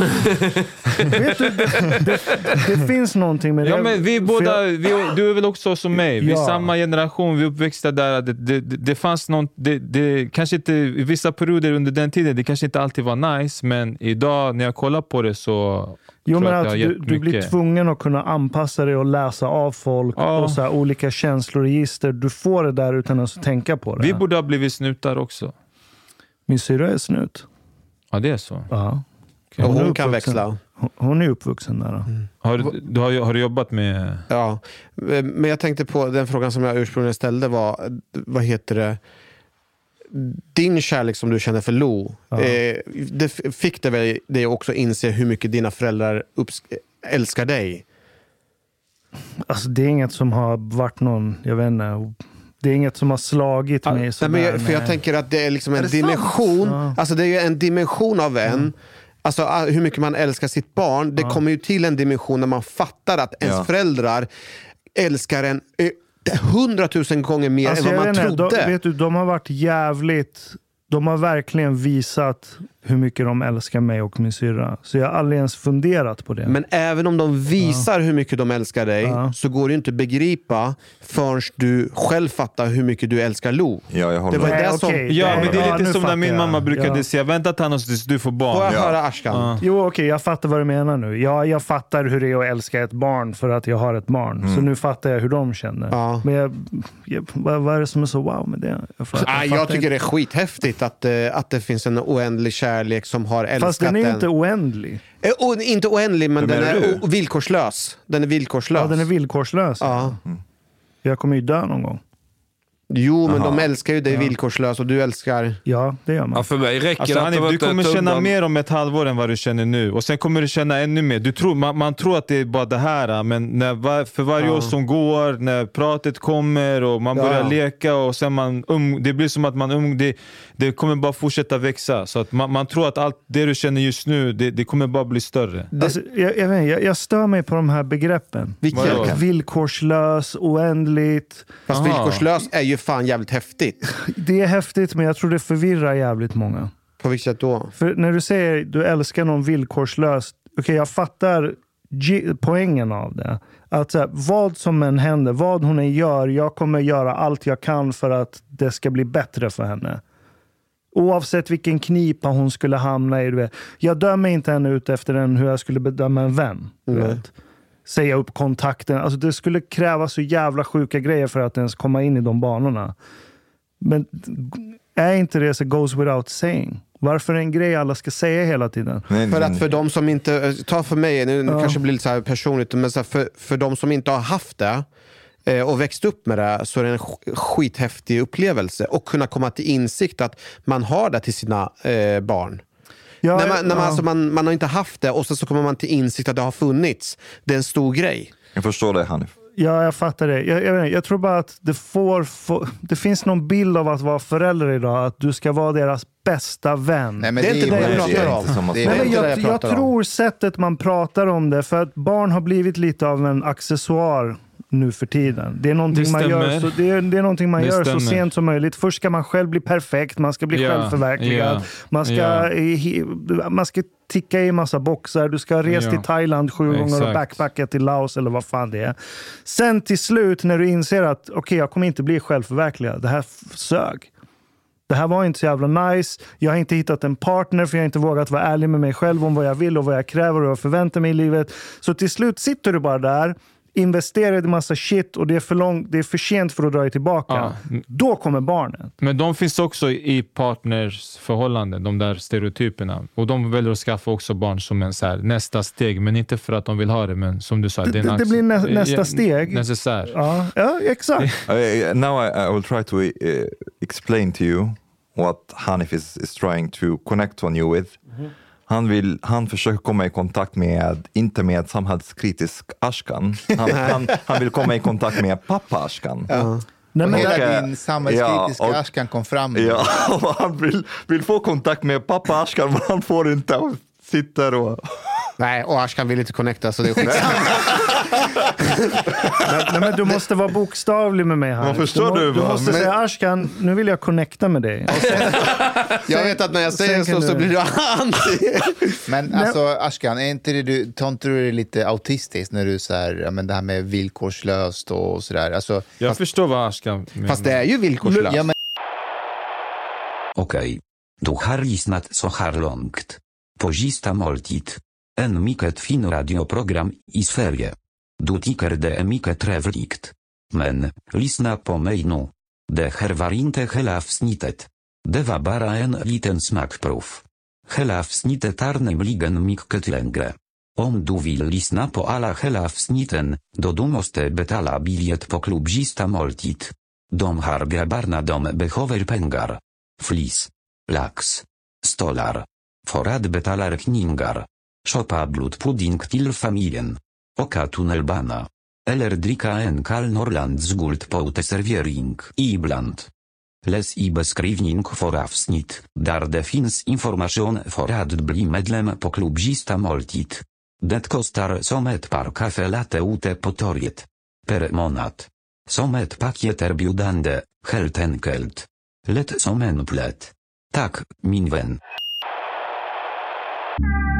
Vet du, det, det, det finns någonting med det. Ja, men vi båda, jag, vi, du är väl också som mig. Vi är ja. samma generation, vi är uppväxta där. Det, det, det, det fanns någon, det, det kanske inte, i vissa perioder under den tiden, det kanske inte alltid var nice, men idag när jag kollar på det så... Jo, men att, att du, du blir tvungen att kunna anpassa dig och läsa av folk ja. och så här, olika känsloregister. Du får det där utan att tänka på det. Vi borde ha blivit snutar också. Min syra är snut. Ja, det är så. Ja. Okay. Hon, hon kan växla. Hon, hon är uppvuxen där. Mm. Har, du, du har, har du jobbat med... Ja, men jag tänkte på den frågan som jag ursprungligen ställde var, vad heter det? din kärlek som du känner för Lo, Ja. eh, det fick det väl det också inse hur mycket dina föräldrar upps- älskar dig? Alltså det är inget som har varit någon, jag vet inte, det är inget som har slagit mig Nej, sådär. men jag, för jag tänker att det är liksom en Är det dimension, sant? alltså det är en dimension av en, Mm. alltså hur mycket man älskar sitt barn, det Ja. kommer kommer ju till en dimension när man fattar att ens Ja. föräldrar älskar en hundratusen gånger mer Alltså, än vad jag man vet inte, trodde. De, vet du, de har varit jävligt... De har verkligen visat hur mycket de älskar mig och min syrra. Så jag har aldrig ens funderat på det. Men även om de visar Ja. hur mycket de älskar dig, Ja. så går det ju inte att begripa förrän du själv fattar hur mycket du älskar Lo. Ja, jag håller Det var med. det som... okej. Ja, men det är Ja, lite nu som när fattar min jag. mamma brukade Ja. säga, vänta Thanos tills du får barn. Får jag Ja. höra Ashkan? Ja. Jo, okej, jag fattar vad du menar nu. Ja, jag fattar hur det är att älska ett barn för att jag har ett barn. Så nu fattar jag hur de känner. Ja. Men jag, jag, vad, vad är det som är så wow med det? Jag, fattar, Ah, jag fattar tycker det inte. är skithäftigt att, eh, att det finns en oändlig kärlek som har älskat Fast den är ju den. inte oändlig. Eh, o- inte oändlig, men Hur den menar är du? o- villkorslös. Den är villkorslös. Ja, den är villkorslös. Ja. Jag kommer ju dö någon gång. Jo, men Aha. de älskar ju dig Ja. villkorslös och du älskar... Ja, det gör man. Ja, för mig räcker Alltså, det att Hanif, det var du inte kommer ett känna undan- mer om ett halvår än vad du känner nu. Och sen kommer du känna ännu mer. Du tror, man, man tror att det är bara det här, men när, var, för varje Ja. år som går, när pratet kommer och man Ja. börjar leka och sen man um, det blir som att man um, det, det kommer bara fortsätta växa. Så att man, man tror att allt det du känner just nu, det, det kommer bara bli större. Alltså, jag, jag, vet, jag, jag stör mig på de här begreppen. Vilka? Vadå? Villkorslös, oändligt. Fast Aha. villkorslös är ju fan jävligt häftigt. Det är häftigt, men jag tror det förvirrar jävligt många. På vilket sätt då? För när du säger du älskar någon villkorslöst, okej, jag fattar ge- poängen av det. Att så här, vad som än händer, vad hon än gör, jag kommer göra allt jag kan för att det ska bli bättre för henne. Oavsett vilken knipa hon skulle hamna i. Du vet. Jag dömer inte henne ut efter en, hur jag skulle bedöma en vän. Du Mm. vet. Säga upp kontakten. Alltså, det skulle kräva så jävla sjuka grejer för att ens komma in i de banorna. Men är inte det så goes without saying? Varför är det en grej alla ska säga hela tiden? Nej, För men- att för de som inte, ta för mig, nu Ja. kanske det blir lite så här personligt, men så här, för, för de som inte har haft det eh, och växt upp med det, så är det en sk- skithäftig upplevelse. Och kunna komma till insikt att man har det till sina eh, barn. Ja, när man, när man, ja. alltså man, man har inte haft det och så, så kommer man till insikt att det har funnits. Det är en stor grej. Jag förstår det, Hanif. Ja, jag fattar det. Jag, jag, vet inte, jag tror bara att det får, få, det finns någon bild av att vara förälder idag, att du ska vara deras bästa vän. Nej, men Det är inte det jag ju- pratar är om. inte som att- Det är Nej, men inte det jag, jag jag, pratar om. tror sättet man pratar om det, för att barn har blivit lite av en accessoar nu för tiden. Det är någonting Det man gör, stämmer. så, det är, det är någonting man Det gör så stämmer. sent som möjligt. Först ska man själv bli perfekt, man ska bli Ja, självförverkligad. ja, Man, ska, ja. i, man ska ticka i massa boxar, du ska ha rest Ja. till Thailand sju gånger och Exakt. backpacka till Laos eller vad fan det är. Sen till slut när du inser att okej, okay, jag kommer inte bli självförverkligad. Det här f- sög. Det här var inte så jävla nice. Jag har inte hittat en partner för jag har inte vågat vara ärlig med mig själv om vad jag vill och vad jag kräver och vad jag förväntar mig i livet. Så till slut sitter du bara där, investerar i en massa shit och det är för långt, det är för sent för att dra dig tillbaka. Ja. Då kommer barnet. Men de finns också i partnersförhållanden, de där stereotyperna. Och de väljer att skaffa också barn som en så här, nästa steg, men inte för att de vill ha det, men som du sa, det, är en Det, det acc- blir nä, ja, nästa steg. Necessär. Ja, ja exakt. Uh, now I, I will try to uh, explain to you what Hanif is, is trying to connect on you with. Han, vill, han försöker komma i kontakt med, inte med samhällskritisk Ashkan. Han, han, han vill komma i kontakt med pappa Ashkan. Ja. Nej, men Hela där- din samhällskritiska Ja, och- Ashkan kom fram. Ja, och han vill, vill få kontakt med pappa Ashkan, men han får inte. Han sitter och... Nej, och Ashkan vill inte connecta, så det är skit. nej, nej, men du måste vara bokstavlig med mig här. Vad förstår du, må, du, du va? måste Men- säga Ashkan, nu vill jag connecta med dig. Och sen, Jag vet att när jag säger sen så kan så du- blir du anti. Men alltså Ashkan, är inte det du, tar inte du det lite autistiskt när du så här, ja, men det här med villkorslöst och sådär? Alltså, Jag fast, förstår vad Ashkan menar. Fast det är ju villkorslöst. ja, men, Okej. Du har lyssnat så här långt. På sista måltid. En mycket fin radioprogram i Sverige. Du tycker det är mycket trevligt. Men, lyssna på mig nu. Det här var inte hela avsnittet. Det var bara en liten smakprov. Hela avsnittet är nämligen mycket längre. Om du vill lyssna på alla hela avsnitten, då du måste betala biljett på klubb sista måltid. De här grabbarna de behöver pengar. Flis. Lax. Stolar. Forad betalar kningar. Shopa blood pudding till familjen. Oka tunnelbana. Eller dricka en kall Norrlands guld på uteservering ibland. Les i beskrivning for avsnitt, där det finns information för att bli medlem på klubbsista måltid. Det kostar som ett par kaffe latte ute på torget. Per månad. Som ett paketerbjudande, helt enkelt. Lätt som en plätt. Tack, min vän.